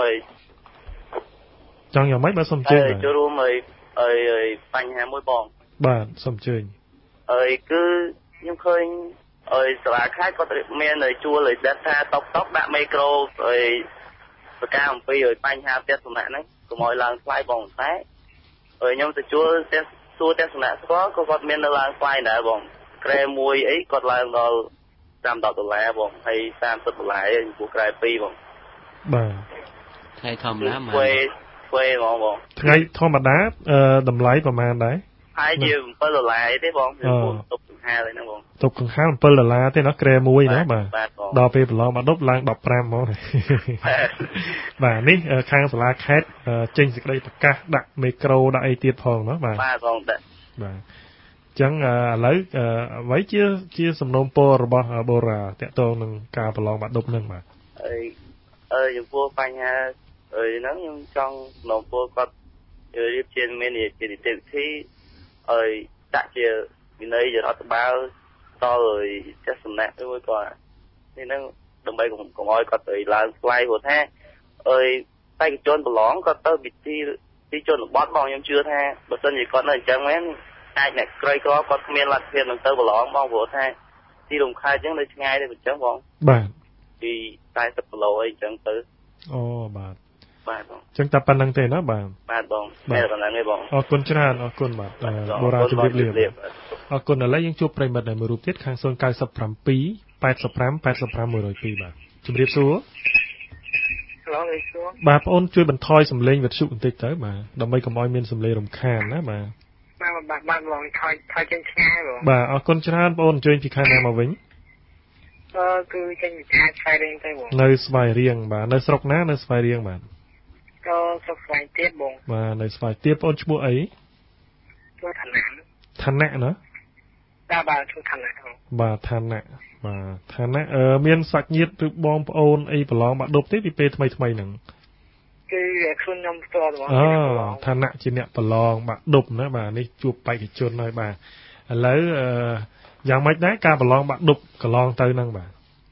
យ៉ាងម៉េចបាទសូមជឿចូលរួមអើយបញ្ហាមួយបងបាទសូមជឿអើយគឺខ្ញុំឃើញអើយសាលាខេត្តគាត់មានជួលឲ្យដាក់ថាតុកដាក់មីក្រូអើយប្រកាសអំពីឲ្យបញ្ហាផ្ទះសំណាក់ហ្នឹងកុំឲ្យឡើងថ្លៃបងតែខ្ញុំទៅជួលផ្ទះសួរផ្ទះសំណាក់ស្គាល់ក៏គាត់មាននៅឡើងថ្លៃដែរបងក្រែមួយអីគាត់ឡើងដល់$50បងហើយ$30ឯងពួកក្រែ2បងបាទថ្ងៃធម្មតាមកធ្វើបងថ្ងៃធម្មតាតម្លៃប្រហែលដែរហើយជា$7ទេបងទុកកង្ហាលហ្នឹងបងទុកកង្ហាល$7ទេណាក្រែមួយណាបាទដល់ពេលប្រឡងមក10ឡើង15ហ្មងបាទនេះខាងសាលាខេត្តចេញសេចក្តីប្រកាសដាក់មីក្រូដាក់អីទៀតផងណាបាទបងដាក់បាទអញ្ចឹងឥឡូវអ្វីជាសំណូមពររបស់បូរ៉ាតាក់ទងនឹងការប្រឡងបាក់ឌុបហ្នឹងបាទចំពោះបញ្ហាហ្នឹងខ្ញុំចង់សំណូមពរគាត់រៀបជាមានជានីតិវិធីឲ្យដាក់ជាវិន័យរដ្ឋបាលតឲ្យចេះសំណាក់មួយក៏នេះហ្នឹងដើម្បីកុំឲ្យគាត់ទៅឡើងថ្លៃព្រោះថាបេក្ខជនប្រឡងគាត់ទៅពីទីជនបទបងខ្ញុំជឿថាបើសិនជាគាត់នៅអញ្ចឹងមែនអាចអ្នកក្រីក្រគាត់គ្មានលទ្ធភាពនឹងទៅប្រឡងបងព្រោះថាទីរំខានអញ្ចឹងនៅឆ្ងាយទេអញ្ចឹងបងបាទពី40គីឡូអីអញ្ចឹងទៅអូបាទបាទបងអញ្ចឹងតែប៉ុណ្្នឹងទេណាបាទបងតែប៉ុណ្្នឹងទេបងអរគុណច្រើនអរគុណបាទបូរ៉ាជម្រាបលាអរគុណឥឡូវយើងជួបប្រិមិត្តមួយរូបទៀតខាង097 85 85 102បាទជម្រាបសួរបាទបងអូនជួយបន្ថយសំឡេងវិទ្យុបន្តិចទៅបាទដើម្បីកុំឲ្យមានសំឡេងរំខានណាបាទបាទបងថយចេញឆ្ងាយបងបាទអរគុណច្រើនបងអូនអញ្ជើញពីខាងណាមកវិញគឺចេញពីខេត្តស្វាយរៀងទៅបងនៅស្វាយរៀងបាទនៅស្រុកណានៅស្វាយរៀងបាទក៏ស្រុកស្វាយទៀតបងបាទនៅស្វាយទៀតបងអូនឈ្មោះអីឈ្មោះឋានៈណាបាទឈ្មោះឋានៈបាទឋានៈមានសាច់ញាតិឬបងប្អូនអីប្រឡងបាក់ឌុបទេពីពេលថ្មីហ្នឹងគឺខ្លួនខ្ញុំផ្ទាល់បងឋានៈជាអ្នកប្រឡងបាក់ឌុបណាបាទនេះជួបបេក្ខជនហើយបាទឥឡូវយ៉ាងម៉េចដែរការប្រឡងបាក់ឌុបកន្លងទៅហ្នឹងបាទ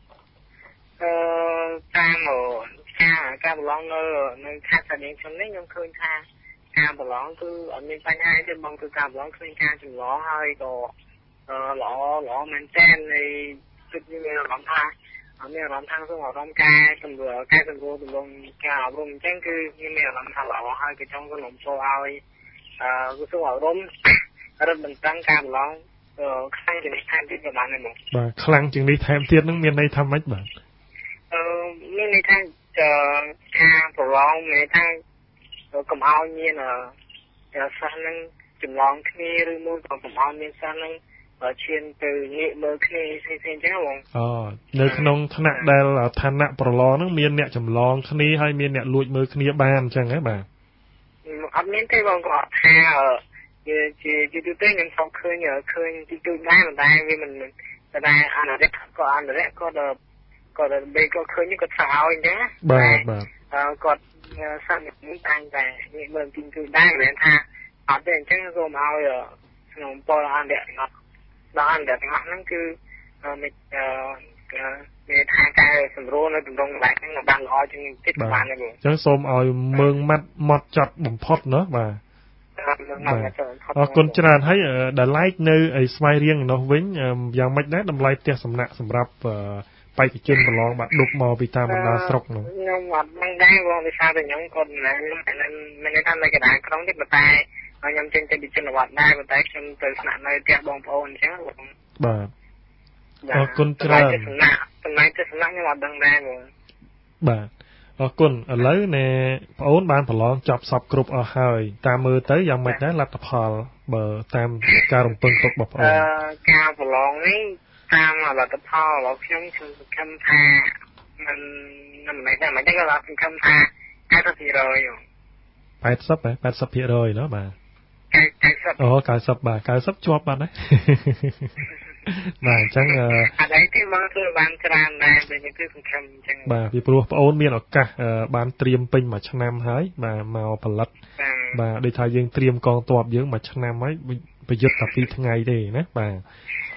តាមការប្រឡងនៅខេត្តស្វាយរៀងខ្ញុំនេះខ្ញុំឃើញថាការប្រឡងគឺអត់មានបញ្ហាទេបងគឺការប្រឡងឃើញការចម្លងហើយក៏ល្អមែនទែននៃគឺមានអារម្មណ៍ថាសូមអារម្មណ៍ការសម្រួលទំនងការអប់រំអញ្ចឹងគឺមានអារម្មណ៍ថាល្អហើយក៏ចង់សំណូមពរឲ្យគឺសូមអារម្មណ៍រឹតបន្តឹងការប្រឡងខ្លាំងជាងនេះថែមទៀតក៏បានដែរបងបាទខ្លាំងជាងនេះថែមទៀតនឹងមានន័យថាម៉េចបាទមានន័យថាការប្រឡងមានន័យថាកុំឲ្យមានសិស្សនឹងចម្លងគ្នាឬមួយក៏កុំឲ្យមានសិស្សនឹងឈានទៅងាកមើលគ្នាផ្សេងៗអញ្ចឹងបងនៅក្នុងថ្នាក់ដែលឋានៈប្រឡងហ្នឹងមានអ្នកចម្លងគ្នាហើយមានអ្នកលួចមើលគ្នាបានអញ្ចឹងហ៎បាទអត់មានទេបងក៏អត់ថាជាទូទៅខ្ញុំសង្ឃើញទីទូដែរតែវាមិនតែអនុរិទ្ធក៏បីក៏ឃើញក៏ថាឲ្យអញ្ចឹងបាទគាត់សាក់នេះតាំងតែនេះមើលទីទូដែរមិនមែនថាអត់ទេអញ្ចឹងសូមឲ្យក្នុងពលអន្តរជាតិដល់អន្តរជាតិហ្នឹងគឺមានថាការសម្រួលនៅទម្រង់បែបហ្នឹងបានល្អជាងតិចបានទេបងអញ្ចឹងសូមឲ្យមើងម៉ាត់ម៉ត់ចត់បំផុតណាបាទអរគុណច្រើនហើយដែលឡែកនៅឯស្វាយរៀងនោះវិញយ៉ាងម៉េចដែរតម្លៃផ្ទះសំណាក់សម្រាប់បេក្ខជនប្រឡងបាក់ឌុបមកពីតាមបណ្ដាស្រុកនោះខ្ញុំអត់ដឹងដែរបងវិសាលតែខ្ញុំគាត់មិនថានៅកណ្ដាលក្រុងទេប៉ុន្តែខ្ញុំចេញទៅពីជនបទដែរប៉ុន្តែខ្ញុំទៅស្នាក់នៅផ្ទះបងប្អូនអញ្ចឹងបាទអរគុណច្រើនសម្រាប់ទស្សនៈខ្ញុំអត់ដឹងដែរបងបាទអរគុណឥឡូវណែបងអូនបានប្រឡងចប់សពគ្រប់អស់ហើយតាមមើលទៅយ៉ាងម៉េចដែរលទ្ធផលបើតាមការរំពឹងទុករបស់បងអូនការប្រឡងនេះតាមលទ្ធផលរបស់ខ្ញុំសង្ឃឹមថាមិនដែរតែមិនដឹងថាសង្ឃឹមថា80% 80%ណាបាទ90បាទ90ជាប់បាត់ហើយបាទអញ្ចឹងអត់អីទេមកធ្វើបានច្រើនដែរដូចនេះគឺសង្ឃឹមអញ្ចឹងបាទពីព្រោះបងអូនមានឱកាសបានត្រៀមពេញមួយឆ្នាំហើយបាទមកផលិតបាទដូចថាយើងត្រៀមកងទ័ពយើងមួយឆ្នាំហើយប្រយុទ្ធតែ2ថ្ងៃទេណាបាទ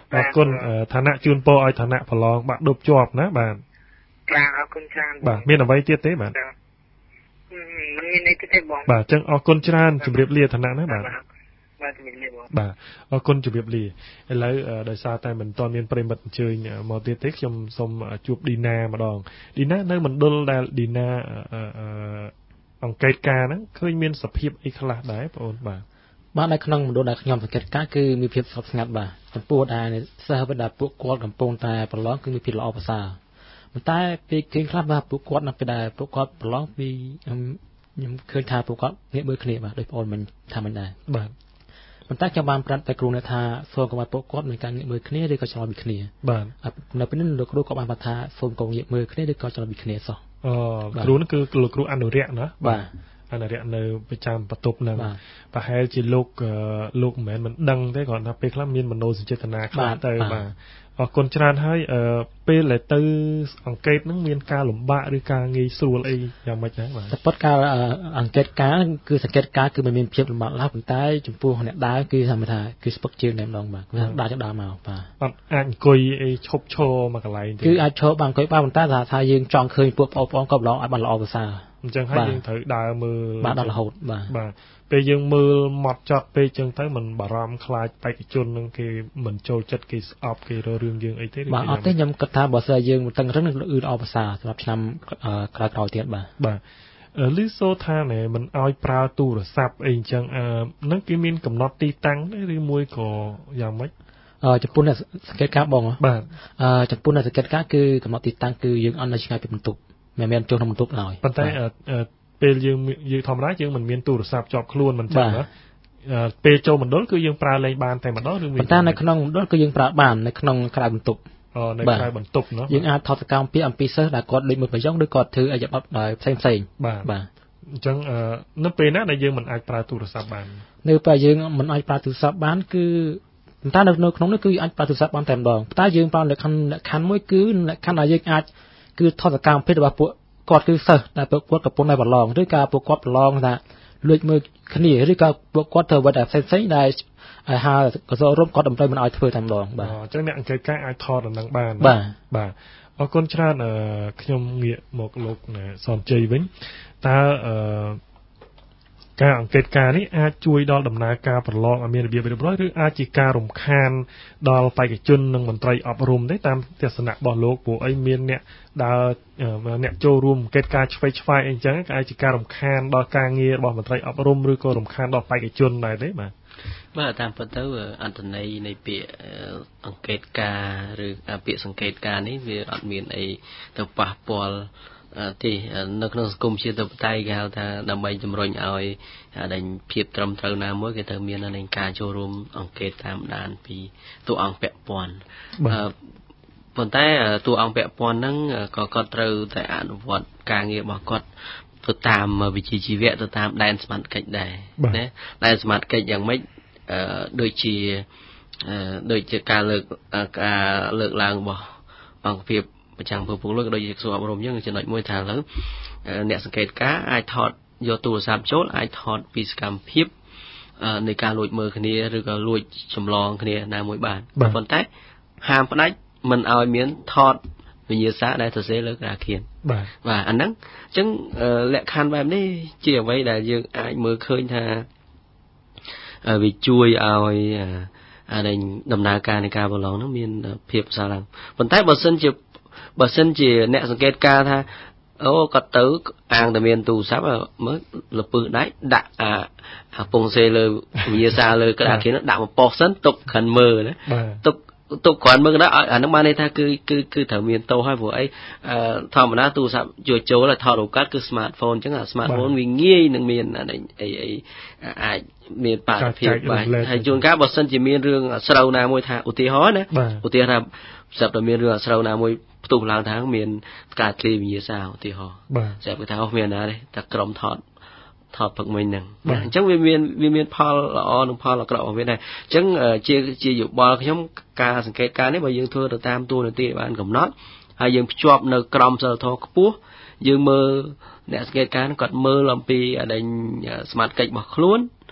អរគុណឋានៈជូនពរឲ្យឋានៈប្រឡងបាក់ឌុបជាប់ណាបាទបាទអរគុណច្រើនបាទមានអ្វីទៀតទេបាទមិនមានអីទេបងបាទអញ្ចឹងអរគុណច្រើនជម្រាបលាឋានៈណាបាទបាទជំរាបលាបងបាទអរគុណជម្រាបលាឥឡូវដោយសារតែមិនទាន់មានប្រិមិត្តអញ្ជើញមកទៀតទេខ្ញុំសូមជួបឌីណាម្ដងឌីណានៅមណ្ឌលដែលឌីណាអង្កេតការហ្នឹងឃើញមានសភាពអីខ្លះដែរបងអូនបាទនៅក្នុងមណ្ឌលដែលខ្ញុំសង្កេតការគឺមានភាពស្ងប់ស្ងាត់បាទចំពោះដែលសិស្សដែលពួកគាត់កំពុងតែប្រឡងគឺមានភាពល្អប្រសើរប៉ុន្តែពេលឃើញខ្លះបាទពួកគាត់នៅពេលដែលពួកគាត់ប្រឡងពីខ្ញុំឃើញថាពួកគាត់ងាកមើលគ្នាបាទដោយបងអូនមិនថាមិនដែរបាទប៉ុន្តែខ្ញុំបានប្រាប់តែគ្រូនៅថាសូមកុំឲ្យពួកគាត់មានការងាកមើលគ្នាឬក៏ច្រឡំពីគ្នាបាទនៅពេលនេះលោកគ្រូក៏បានប្រាប់ថាសូមកុំងាកមើលគ្នាឬក៏ច្រឡំពីគ្នាសោះគ្រូនោះគឺលោកគ្រូអនុរិយណាបាទអនុរិយនៅប្រចាំបន្ទប់ហ្នឹងប្រហែលជាលោកមិនមែនមិនដឹងទេគ្រាន់តែពេលខ្លះមានមโนសញ្ចេតនាខ្លះទៅបាទអរគុណច្រើនហើយពេលដែលទៅអង្កេតហ្នឹងមានការលំបាកឬការងាយស្រួលអីយ៉ាងម៉េចដែរបាទតែប៉ុតការអង្កេតការគឺសង្កេតការគឺមិនមានភាពលំបាកឡើយប៉ុន្តែចំពោះអ្នកដើរគឺថាគឺស្ពឹកជើងតែម្ដងបាទគឺដើរទៅដើរមកបាទអត់អាចអង្គុយអីឈប់ឈរមកកន្លែងទេគឺអាចឈរបានអង្គុយបានប៉ុន្តែថាយើងចង់ឃើញពួកបងក៏ល្អឲ្យបានល្អប្រសើរអញ្ចឹងហើយយើងត្រូវដើរមើលបាទដល់រហូតបាទពេលយើងមើលម៉ត់ចត់ពេកអញ្ចឹងទៅមិនបារម្ភខ្លាចបេក្ខជននឹងគេមិនចូលចិត្តគេស្អប់គេរករឿងយើងអីទេបាទអត់ទេខ្ញុំគិតថាបើសិនយើងមិនតឹងរឹងនឹងល្អប្រសើរសម្រាប់ឆ្នាំក្រោយៗទៀតបាទលឺសូថាណែមិនឲ្យប្រើទូរស័ព្ទអីអញ្ចឹងនឹងគេមានកំណត់ទីតាំងទេឬមួយក៏យ៉ាងម៉េចចំពោះអ្នកសង្កេតការបងបាទចំពោះអ្នកសង្កេតការគឺកំណត់ទីតាំងគឺយើងអត់នៅឆ្ងាយពីបន្ទប់មិនមែនចូលក្នុងបន្ទប់ឡើយប៉ុន្តែពេលយើងធម្មតាយើងមិនមានទូរស័ព្ទជាប់ខ្លួនមិនចឹងណាពេលចូលមណ្ឌលគឺយើងប្រើលេងបានតែម្ដងឬមានប៉ុន្តែនៅក្នុងមណ្ឌលគឺយើងប្រើបាននៅក្នុងក្រៅបន្ទប់នៅក្រៅបន្ទប់ណាយើងអាចថតសកម្មភាពអំពីសិស្សដែលគាត់លេខមើលប្រយោគឬគាត់ធ្វើអីបបផ្សេងបាទអញ្ចឹងនៅពេលណាដែលយើងមិនអាចប្រើទូរស័ព្ទបាននៅពេលយើងមិនអាចប្រើទូរស័ព្ទបានគឺប៉ុន្តែនៅក្នុងនោះគឺអាចប្រើទូរស័ព្ទបានតែម្ដងប៉ុន្តែយើងប្រើលក្ខខណ្ឌមួយគឺលក្ខខណ្ឌដែលយើងអាចគឺថតសកម្មភាពរបស់ពួកគាត់គឺសិស្សដែលពួកគាត់កំពុងតែប្រឡងឬក៏ពួកគាត់ប្រឡងថាលួចមើលគ្នាឬក៏ពួកគាត់ធ្វើអ្វីដែលផ្សេងៗដែលហើយកសររំគាត់តម្រូវមិនឲ្យធ្វើតែម្ដងបាទអញ្ចឹងអ្នកអង្កេតការអាចថតដំណឹងបានបាទអរគុណច្រើនខ្ញុំងាកមកលោកសំជ័យវិញតើការអង្កេតការនេះអាចជួយដល់ដំណើរការប្រឡងឲ្យមានរបៀបរៀបរយឬអាចជាការរំខានដល់បេក្ខជននិងមន្ត្រីអប់រំទេតាមទស្សនៈរបស់លោកព្រោះអីមានអ្នកដើរអ្នកចូលរួមអង្កេតការឆ្វេងឆ្វាយអីចឹងក៏អាចជាការរំខានដល់ការងាររបស់មន្ត្រីអប់រំឬក៏រំខានដល់បេក្ខជនដែរទេបាទតាមពិតទៅអត្ថន័យនៃពាក្យអង្កេតការឬពាក្យសង្កេតការនេះវាអត់មានអីទៅប៉ះពាល់ទេនៅក្នុងសង្គមជាតិបតៃគេហៅថាដើម្បីជំរុញឲ្យដែលភាពត្រឹមត្រូវណាមួយគេត្រូវមាននៅការចូលរួមអង្កេតតាមដានពីតួអង្គពាក់ព័ន្ធប៉ុន្តែតួអង្គពាក់ព័ន្ធហ្នឹងក៏គាត់ត្រូវតែអនុវត្តការងាររបស់គាត់ទៅតាមវិជ្ជាជីវៈទៅតាមដែនសមត្ថកិច្ចដែរណាដែនសមត្ថកិច្ចយ៉ាងម៉េចដូចជាការលើកឡើងរបស់អង្គភាពប្រចាំភូមិលោកដូចជាក្រសួងអប់រំយើងចំណុចមួយថាឥឡូវអ្នកសង្កេតការអាចថតយកទូរស័ព្ទចូលអាចថតពីសកម្មភាពនៃការលួចមើលគ្នាឬក៏លួចចម្លងគ្នាណាមួយបានប៉ុន្តែហាមផ្ដាច់មិនឲ្យមានថតវិញ្ញាសាដែលសរសេរលើក្តារខៀនបាទអាហ្នឹងអញ្ចឹងលក្ខខណ្ឌបែបនេះជាអ្វីដែលយើងអាចមើលឃើញថាវាជួយឲ្យដំណើរការនៃការប្រឡងហ្នឹងមានភាពប្រសើរឡើងប៉ុន្តែបើសិនជាអ្នកសង្កេតការថាអូគាត់ទៅអាងតែមានទូរស័ព្ទមើលលពឹសដៃដាក់អាពងសេលើវិញ្ញាសាលើក្តារខៀនដាក់មកប៉ុសសិនទុកគ្រាន់មើលណាទុកគ្រាន់មើលក៏អាហ្នឹងបានន័យថាគឺត្រូវមានតោហើយព្រោះអីធម្មតាទូរស័ព្ទចូលឲ្យថតរូបកាត់គឺ smartphone អញ្ចឹងអា smartphone វាងាយនឹងមានអីអាចមានបាតុភិបបាទហើយជួនកាលបើសិនជាមានរឿងស្រូវណាមួយថាឧទាហរណ៍ណាឧទាហរណ៍ថាស្រាប់តែមានរឿងស្រូវណាមួយផ្ទុះឡើងថាមានការធ្លាយវិញ្ញាសាឧទាហរណ៍ស្រាប់គេថាអូមានណាទេតែក្រុមថតផឹកមិញហ្នឹងអញ្ចឹងវាមានផលល្អនិងផលអាក្រក់របស់វាដែរអញ្ចឹងជាយោបល់ខ្ញុំការសង្កេតការនេះបើយើងធ្វើទៅតាមទួលនីតិបានកំណត់ហើយយើងភ្ជាប់នៅក្រមសីលធម៌ខ្ពស់យើងមើលអ្នកសង្កេតការគាត់មើលអំពីដែលស្មាតកិច្ចរបស់ខ្លួន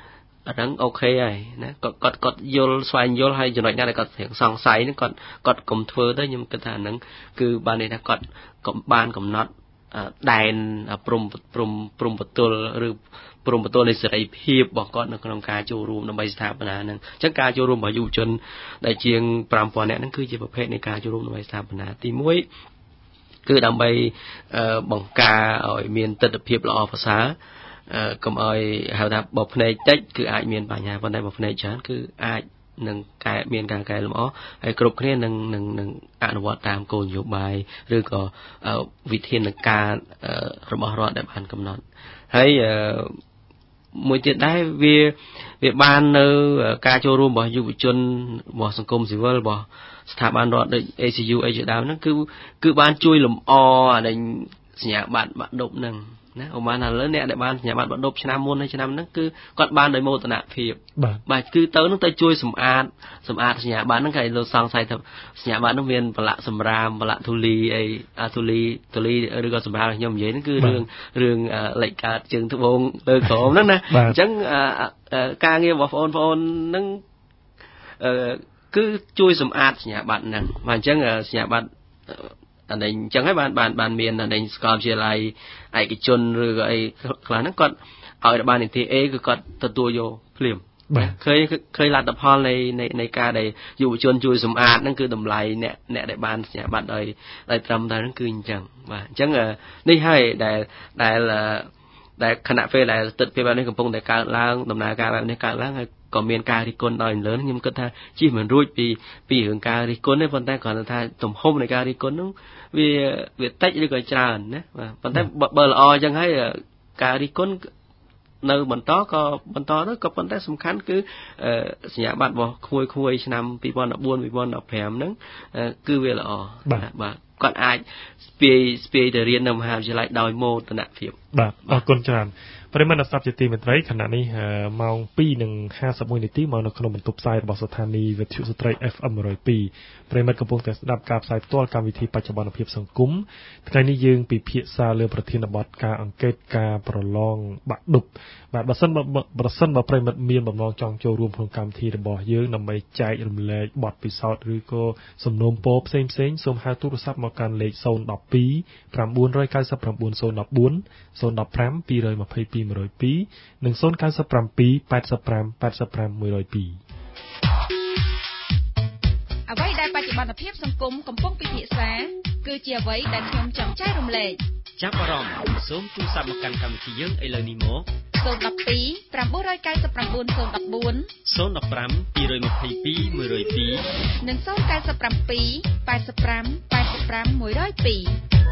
ហ្នឹងអូខេហើយណាគាត់យល់ស្វែងយល់ហើយចំណុចណាដែលគាត់សង្ស័យហ្នឹងគាត់កុំធ្វើទៅខ្ញុំគិតថាហ្នឹងគឺបានន័យថាគាត់ក៏បានកំណត់ដែនព្រំបទលឬព្រំបទលនៃសេរីភាពរបស់គាត់នៅក្នុងការចូលរួមដើម្បីស្ថាបនាហ្នឹងអញ្ចឹងការចូលរួមរបស់យុវជនដែលជាង 5000 នាក់ហ្នឹងគឺជាប្រភេទនៃការចូលរួមដើម្បីស្ថាបនាទី1គឺដើម្បីបង្ការឲ្យមានទស្សនវិជ្ជាល្អប្រសើរកុំឲ្យហៅថាបើភ្នែកតិចគឺអាចមានបញ្ហាប៉ុន្តែបើភ្នែកច្រើនគឺអាចនឹងមានការកែលម្អហើយគ្រប់គ្នានឹងអនុវត្តតាមគោលនយោបាយឬក៏វិធានការរបស់រដ្ឋដែលបានកំណត់ហើយមួយទៀតដែរវាបាននៅការចូលរួមរបស់យុវជនរបស់សង្គមស៊ីវិលរបស់ស្ថាប័នរដ្ឋដូច ACU អីជាដើមហ្នឹងគឺបានជួយលម្អអានេះសញ្ញាបត្របាក់ឌុបហ្នឹងណាឧបមាថាឥឡូវអ្នកដែលបានសញ្ញាបត្របាក់ឌុបឆ្នាំមុនហើយឆ្នាំហ្នឹងគឺគាត់បានដោយមោទនភាពបាទគឺទៅនឹងទៅជួយសម្អាតសញ្ញាបត្រហ្នឹងគេលោកសង្ស័យថាសញ្ញាបត្រហ្នឹងមានប្រឡាក់សម្រាមប្រឡាក់ធូលីអីធូលីឬក៏សម្រាមខ្ញុំនិយាយហ្នឹងគឺរឿងលេខកើតជើងត្បូងលើក្រោមហ្នឹងណាអញ្ចឹងការងាររបស់បងប្អូនហ្នឹងគឺជួយសម្អាតសញ្ញាបត្រហ្នឹងបាទអញ្ចឹងសញ្ញាបត្រអានេះអញ្ចឹងហើយបានមានអានេះសាកលវិទ្យាល័យឯកជនឬក៏អីខ្លះហ្នឹងគាត់ឲ្យបាននីតិ A គឺគាត់ទទួលយកភ្លាមឃើញលទ្ធផលនៃការដែលយុវជនជួយសម្អាតហ្នឹងគឺតម្លៃអ្នកដែលបានសញ្ញាបត្រដោយត្រឹមត្រូវហ្នឹងគឺអញ្ចឹងបាទអញ្ចឹងនេះហើយដែលខណៈពេលដែលទស្សនវិជ្ជាបែបនេះកំពុងតែកើតឡើងដំណើរការបែបនេះកើតឡើងហើយក៏មានការរិះគន់ដោយលើខ្ញុំគិតថាជិះមិនរួចពីរឿងការរិះគន់ទេប៉ុន្តែគ្រាន់តែថាទំហំនៃការរិះគន់នោះវាតិចឬក៏ច្រើនណាបាទប៉ុន្តែបើល្អអញ្ចឹងហើយការរិះគន់នៅបន្តទៅក៏ប៉ុន្តែសំខាន់គឺសញ្ញាបត្ររបស់ក្មួយឆ្នាំ2014 2015ហ្នឹងគឺវាល្អបាទគាត់អាចស្ពាយទៅរៀននៅមហាវិទ្យាល័យដោយមោទនភាពបាទអរគុណច្រើនប្រិមត្តស្ដាប់ជាទីមេត្រីខណៈនេះម៉ោង 2:51 នាទីមកនៅក្នុងបន្ទប់ផ្សាយរបស់ស្ថានីយ៍វិទ្យុស្ត្រី FM 102ប្រិមត្តកំពុងតែស្ដាប់ការផ្សាយផ្ទាល់កម្មវិធីបច្ចុប្បន្នភាពសង្គមថ្ងៃនេះយើងពិភាក្សាលើប្រធានបទការអង្កេតការប្រឡងបាក់ឌុបបាទបើសិនបើប្រិមត្តមានបំណងចង់ចូលរួមក្នុងកម្មវិធីរបស់យើងដើម្បីចែករំលែកបទពិសោធន៍ឬក៏សំណូមពរផ្សេងៗសូមហៅទូរស័ព្ទមកកាន់លេខ012 999 014 015 222 102និង097 85 85 102 អ្វីដែលបច្ចុប្បន្នភាពសង្គមកំពុងពិភាក្សាគឺជាអ្វីដែលខ្ញុំចង់ចែករំលែកចាប់អារម្មណ៍សូមទូរស័ព្ទមកកាន់កម្មវិធីយើងឥឡូវនេះមក 012 999 014 015 222 102 និង097 85 85 102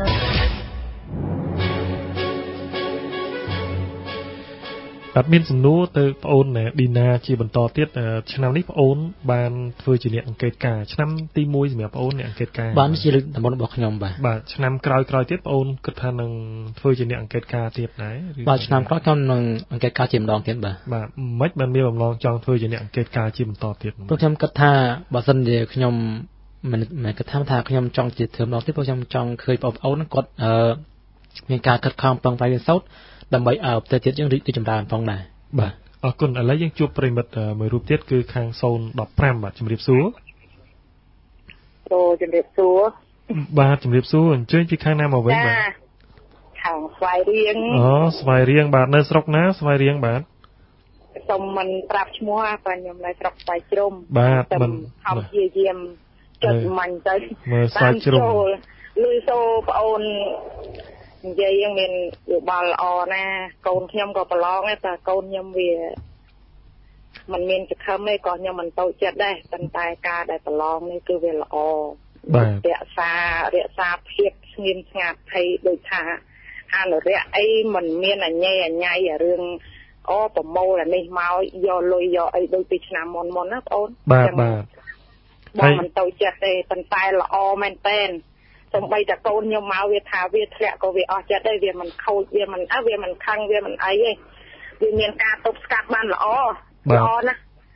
បាទមានសំណួរទៅប្អូនឌីណាជាបន្តទៀតឆ្នាំនេះប្អូនបានធ្វើជាអ្នកអង្កេតការឆ្នាំទី1សម្រាប់ប្អូនអ្នកអង្កេតការបានជាលើកដំបូងរបស់ខ្ញុំបាទឆ្នាំក្រោយទៀតប្អូនគិតថានឹងធ្វើជាអ្នកអង្កេតការទៀតដែរបាទឆ្នាំក្រោយខ្ញុំនឹងអង្កេតការជាម្ដងទៀតបាទមិនបានមានបំណងចង់ធ្វើជាអ្នកអង្កេតការជាបន្តទៀតព្រោះខ្ញុំគិតថាបើសិនជាខ្ញុំមិនគិតថាខ្ញុំចង់ជាធ្វើម្ដងទៀតព្រោះខ្ញុំចង់ឃើញបងប្អូនគាត់មានការខិតខំប្រឹងប្រែងរៀនសូត្រដើម្បីឲ្យប្រទេសជាតិយើងរីកចម្រើនផងដែរបាទអរគុណឥឡូវយើងជួបប្រិមិត្តមួយរូបទៀតគឺខាង015បាទជំរាបសួរជំរាបសួរបាទជំរាបសួរអញ្ជើញពីខាងណាមកវិញបាទខាងស្វាយរៀងស្វាយរៀងបាទនៅស្រុកណាស្វាយរៀងបាទសូមមិនប្រាប់ឈ្មោះបាទខ្ញុំនៅស្រុកស្វាយជ្រុំបាទមិនខំព្យាយាមចុចមាញ់ទៅមើលស្វាយជ្រុំលឺសូប្អូននិយាយមានយោបល់ល្អណាកូនខ្ញុំក៏ប្រឡងដែរតែកូនខ្ញុំវាមិនមានសង្ឃឹមទេក៏ខ្ញុំមិនតូចចិត្តដែរប៉ុន្តែការដែលប្រឡងនេះគឺវាល្អបាទរក្សាភាពស្ងៀមស្ងាត់ហើយដូចថាអនុរិយអីមិនមានអញ្ញៃអញ្ញៃរឿងប្រមូលអានេះមកយកលុយយកអីដូចពីឆ្នាំមុនណាបងអូនបាទបងមិនតូចចិត្តទេប៉ុន្តែល្អមែនតើសូម្បីតែកូនខ្ញុំមកវាថាវាធ្លាក់ក៏វាអស់ចិត្តដែរវាមិនខូចវាមិនខឹងវាមិនអីទេវាមានការទប់ស្កាត់បានល្អណា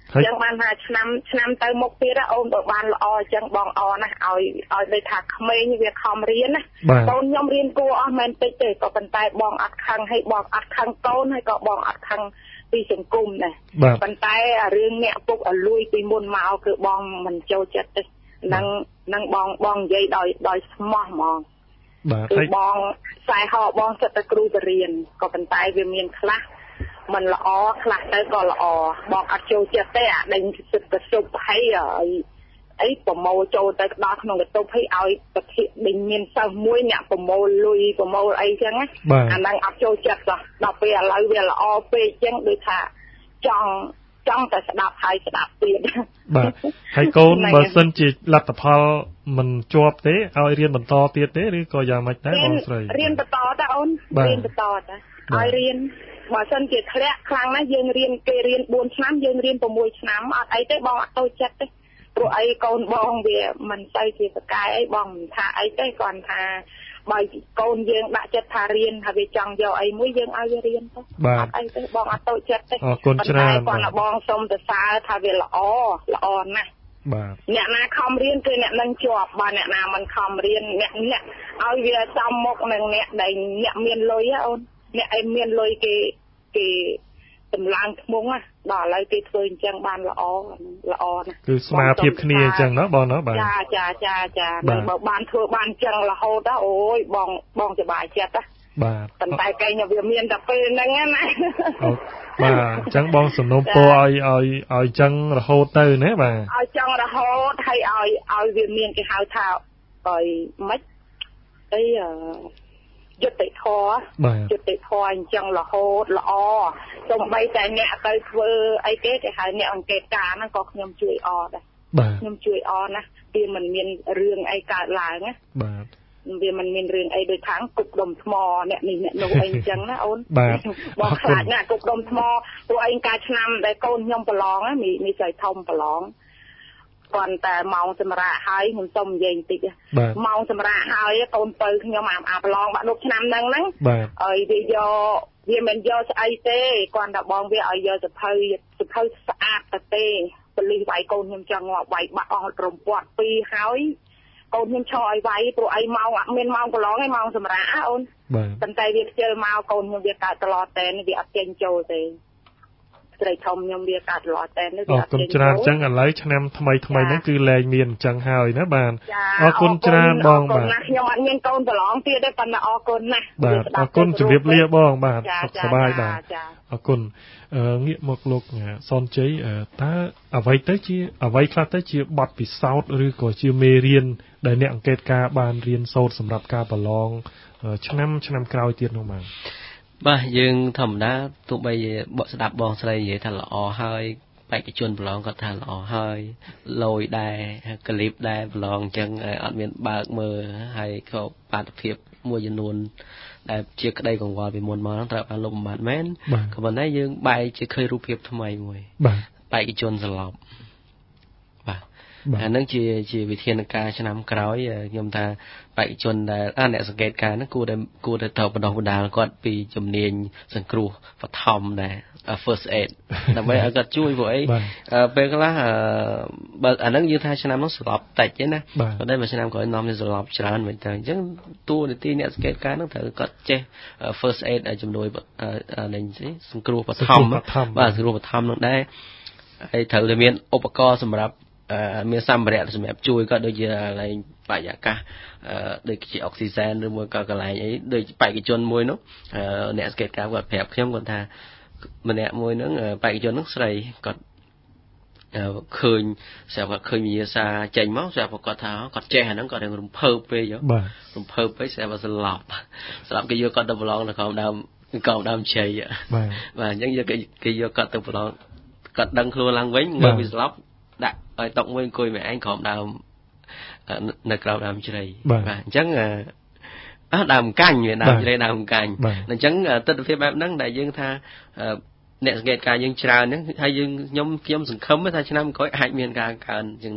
ចឹងបានថាឆ្នាំទៅមុខទៀតអូនបើបានល្អចឹងបងអណាឲ្យដូចថាក្មេងវាខំរៀនណាកូនខ្ញុំរៀនគួរអស់មែនតិចទេក៏ប៉ុន្តែបងអត់ខឹងហើយបងអត់ខឹងកូនហើយក៏បងអត់ខឹងពីសង្គមដែរប៉ុន្តែរឿងអ្នកពុកឲ្យលួយពីមុនមកគឺបងមិនចូលចិត្តទេនឹងបងនិយាយដោយស្មោះហ្មងគឺបងខ្សែហោបងសិតតែគ្រូបរៀនក៏ប៉ុន្តែវាមានខ្លះมันល្អខ្លះទៅក៏ល្អបងអត់ចូលចិត្តទេអាដេញសិតកសុបហើយអីប្រមូលចូលទៅដល់ក្នុងកតុបឲ្យប្រតិដេញមានសិស្សមួយអ្នកប្រមូលលុយប្រមូលអីចឹងណាអាហ្នឹងអត់ចូលចិត្តសោះដល់ពេលឥឡូវវាល្អពេកចឹងដូចថាចង់តែស្ដាប់ហើយស្ដាប់ទៀតបាទហើយកូនបើសិនជាលទ្ធផលមិនជាប់ទេឲ្យរៀនបន្តទៀតទេឬក៏យ៉ាងម៉េចដែរបងស្រីរៀនបន្តតើអូនរៀនបន្តតើឲ្យរៀនបើសិនជាធ្លាក់ខ្លាំងណាស់យើងរៀនគេរៀន4ឆ្នាំយើងរៀន6ឆ្នាំអត់អីទេបងអត់តូចចិត្តទេព្រោះអីកូនបងវាមិនសូវជាប្រកែអីបងមិនថាអីទេគាត់ថាបើកូនយើងដាក់ចិត្តថារៀនហើយវាចង់យកអីមួយយើងឲ្យវារៀនទៅអត់អីទេបងអត់តូចចិត្តទេអរគុណច្រើនគាត់ថាបងសូមសរសើរថាវាល្អណាស់បាទអ្នកណាខំរៀនគឺអ្នកនឹងជាប់បើអ្នកណាមិនខំរៀនអ្នកឲ្យវាសមមុខនឹងអ្នកដែលអ្នកមានលុយអូនអ្នកឯងមានលុយគេតម្លើងធ្ងន់ណាដល់ឥឡូវគេធ្វើអញ្ចឹងបានល្អណាគឺស្មារតីគ្នាអញ្ចឹងណាបងណាបាទចាបើបានធ្វើបានអញ្ចឹងរហូតអូយបងសប្បាយចិត្តណាបាទប៉ុន្តែគេវាមានតែពេលហ្នឹងណាបាទអញ្ចឹងបងសំណូមពរឲ្យអញ្ចឹងរហូតទៅណាបាទឲ្យចង់រហូតហើយឲ្យវាមានគេហៅថាឲ្យម៉េចអីយុត្តិធម៌អញ្ចឹងរហូតល្អសូម្បីតែអ្នកទៅធ្វើអីគេហៅអ្នកអង្កេតការហ្នឹងក៏ខ្ញុំជួយអដែរខ្ញុំជួយអណាវាមិនមានរឿងអីកើតឡើងណាបាទវាមិនមានរឿងអីដូចខាងគុកដុំថ្មអ្នកនេះអ្នកនោះអីអញ្ចឹងណាអូនបងខ្លាចណាគុកដុំថ្មព្រោះឯងកាលឆ្នាំដែលកូនខ្ញុំប្រឡងមីស្រីធំប្រឡងគាត់តែម៉ោងសម្រាប់ហើយខ្ញុំសុំនិយាយបន្តិចម៉ោងសម្រាប់ហើយកូនទៅខ្ញុំអាប្រឡងបាក់លោកឆ្នាំហ្នឹងហើយវាមិនយកស្អីទេគាត់តែបងវាឲ្យយកសភៅស្អាតទៅទេប៉ូលីសវាយកូនខ្ញុំចង់ងាប់វាយបាក់អស់រំពាត់2ហើយកូនខ្ញុំឈរឲ្យវាយព្រោះអីម៉ោងអត់មានម៉ោងប្រឡងឯងម៉ោងសម្រាប់អូនប៉ុន្តែវាខ្ជិលមកកូនខ្ញុំវាកើតត្រឡប់តែវាអត់ចេញចូលទេស្រីធំខ្ញុំវាកាត់ឡតែនេះវាអរគុណច្រើនអញ្ចឹងឥឡូវឆ្នាំថ្មីហ្នឹងគឺលែងមានអញ្ចឹងហើយណាបាទអរគុណច្រើនបងបាទខ្ញុំអត់មានកូនប្រឡងទៀតទេប៉ុន្តែអរគុណណាស់បាទអរគុណជម្រាបលាបងបាទសុខសប្បាយបាទអរគុណងាកមកលោកសនជ័យតើអ្វីខ្លះទៅជាបទពិសោធន៍ឬក៏ជាមេរៀនដែលអ្នកអង្កេតការបានរៀនសូត្រសម្រាប់ការប្រឡងឆ្នាំក្រោយទៀតនោះបាទបាទយើងធម្មតាទោះបីបកស្ដាប់បងស្រីនិយាយថាល្អហើយបេក្ខជនប្រឡងគាត់ថាល្អហើយលយដែរក្លីបដែរប្រឡងអញ្ចឹងអត់មានបើកមើលហើយក៏បាតុភិបមួយចំនួនដែលជាក្តីកង្វល់ពីមុនមកហ្នឹងត្រូវបានលុបបំបាត់មែនក៏ប៉ុន្តែយើងបែរជាឃើញរូបភាពថ្មីមួយបេក្ខជនសន្លប់បាទអានឹងជាវិធានការឆ្នាំក្រោយខ្ញុំថាបេក្ខជនដែលអ្នកសង្កេតការហ្នឹងគួរតែទៅបណ្ដុះបណ្ដាលគាត់ពីជំនាញសង្គ្រោះបឋមដែរ first aid ដើម្បីឲ្យគាត់ជួយព្រោះអីពេលខ្លះបើអាហ្នឹងយើងថាឆ្នាំនោះស្លាប់តិចទេណាប៉ុន្តែមួយឆ្នាំក្រោយនាំនេះស្លាប់ច្រើនមែនតើអញ្ចឹងតួនាទីអ្នកសង្កេតការហ្នឹងត្រូវគាត់ចេះ first aid ជំនួយសង្គ្រោះបឋមបាទសង្គ្រោះបឋមនឹងដែរហើយត្រូវតែមានឧបករណ៍សម្រាប់មានសម្ភារៈសម្រាប់ជួយគាត់ដូចជាកន្លែងបរិយាកាសដូចជាអុកស៊ីសែនឬមួយក៏កន្លែងអីដូចបេក្ខជនមួយនោះអ្នកសង្កេតការគាត់ប្រាប់ខ្ញុំគាត់ថាម្នាក់មួយហ្នឹងបេក្ខជនហ្នឹងស្រីគាត់ឃើញស្រាប់គាត់ឃើញវិញ្ញាសាចេញមកស្រាប់គាត់ថាគាត់ចេះអាហ្នឹងគាត់រំភើបពេករំភើបពេកស្រាប់ស្លាប់គេយកគាត់ទៅប្រឡងនៅក្រោមដើមជ័យបាទអញ្ចឹងគេយកគាត់ទៅប្រឡងគាត់ដឹងខ្លួនឡើងវិញងើបពីស្លាប់ដាក់ឲ្យតុកមួយអង្គុយម្នាក់ឯងក្រោមដើមនៅក្រោមដើមជ្រៃបាទអញ្ចឹងដើមកាញ់វាដើមជ្រៃដើមកាញ់អញ្ចឹងទស្សនវិជ្ជាបែបហ្នឹងដែលយើងថាអ្នកសង្កេតការយើងច្រើនហ្នឹងហើយខ្ញុំសង្ឃឹមថាឆ្នាំក្រោយអាចមានការកើនជាងហ្នឹង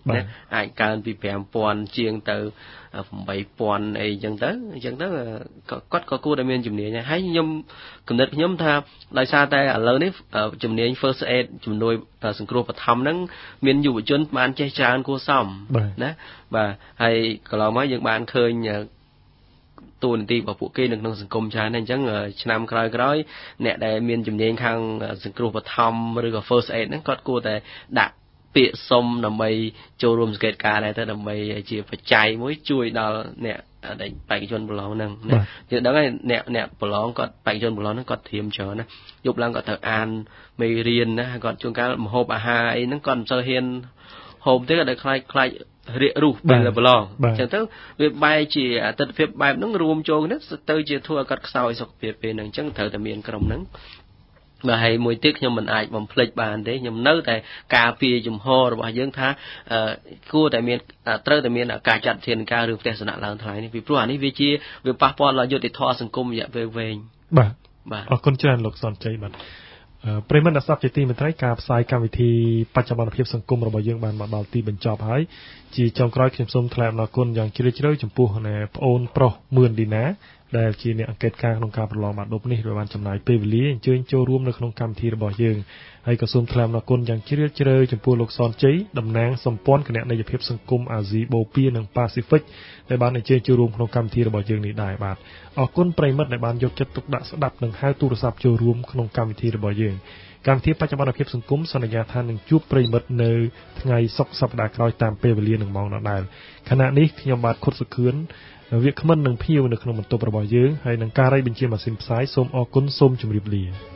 ណាអាចកើនពី 5,000 ជាងទៅ 8,000 អីចឹងទៅគាត់ក៏គួរតែមានជំនាញដែរហើយខ្ញុំគំនិតខ្ញុំថាដោយសារតែឥឡូវនេះជំនាញ first aid ជំនួយសង្គ្រោះបឋមហ្នឹងមានយុវជនបានចេះច្រើនគួរសមណាបាទហើយកន្លងមកយើងបានឃើញតួនាទីរបស់ពួកគេនៅក្នុងសង្គមច្រើនណាស់អញ្ចឹងឆ្នាំក្រោយៗអ្នកដែលមានជំនាញខាងសង្គ្រោះបឋមឬក៏ first aid ហ្នឹងគាត់គួរតែដាក់ពាក្យសុំដើម្បីចូលរួមសង្កេតការណ៍ដែរទៅដើម្បីជាបច្ច័យមួយជួយដល់អ្នកដែលបេក្ខជនប្រឡងហ្នឹងណាយើងដឹងហើយអ្នកប្រឡងគាត់បេក្ខជនប្រឡងហ្នឹងគាត់ត្រៀមច្រើនណាយប់ឡើងគាត់ត្រូវអានមេរៀនណាគាត់ជួនកាលម្ហូបអាហារអីហ្នឹងគាត់មិនសូវហ៊ានហូបទេគាត់តែខ្លាចរៀករូសពេលប្រឡងអញ្ចឹងទៅវាបែរជាទស្សនវិជ្ជាបែបហ្នឹងរួមចូលគ្នាទៅជាធ្វើឲ្យគាត់ខ្សោយសុខភាពពេលហ្នឹងអញ្ចឹងត្រូវតែមានក្រុមហ្នឹងបាទហើយមួយទៀតខ្ញុំមិនអាចបំភ្លេចបានទេខ្ញុំនៅតែការពារជំហររបស់យើងថាគួរតែមានត្រូវតែមានការចាត់ធានការរឿងផ្ទះសំណាក់ឡើងថ្លៃនេះពីព្រោះអានេះវាប៉ះពាល់ដល់យុត្តិធម៌សង្គមរយៈពេលវែងបាទអរគុណច្រើនលោកសនជ័យបាទប្រិមត្តអ្នកស្ដាប់ជាទីមេត្រីការផ្សាយកម្មវិធីបច្ចុប្បន្នភាពសង្គមរបស់យើងបានមកដល់ទីបញ្ចប់ហើយជាចុងក្រោយខ្ញុំសូមថ្លែងអំណរគុណយ៉ាងជ្រាលជ្រៅចំពោះប្អូនប្រុសមឿនឌីណាដែលជាអ្នកអង្កេតការណ៍ក្នុងការប្រឡងបាល់ឌុបនេះដែលបានចំណាយពេលវេលាអញ្ជើញចូលរួមនៅក្នុងកម្មវិធីរបស់យើងហើយក៏សូមថ្លែងអំណរគុណយ៉ាងជ្រាលជ្រៅចំពោះលោកសនជ័យតំណាងសម្ព័ន្ធគណនេយ្យភាពសង្គមអាស៊ីបូព៌ានិងប៉ាស៊ីហ្វិកដែលបានអញ្ជើញចូលរួមក្នុងកម្មវិធីរបស់យើងនេះដែរបាទអរគុណប្រិមិត្តដែលបានយកចិត្តទុកដាក់ស្ដាប់និងហៅទូរស័ព្ទចូលរួមក្នុងកម្មវិធីរបស់យើងកម្មវិធីបច្ចុប្បន្នភាពសង្គមសន្យាថានឹងជួបប្រិមិត្តនៅថ្ងៃសុក្រសប្តាហ៍ក្រោយតាមពេលវេលានិងម៉ោងដដែលខណៈនេះខ្ញុំបាទខុតសុខឿនវាគ្មិននឹងភៀវនៅក្នុងបន្ទប់របស់យើងហើយនឹងការរាយបញ្ជាម៉ាស៊ីនផ្សាយសូមអរគុណសូមជម្រាបលា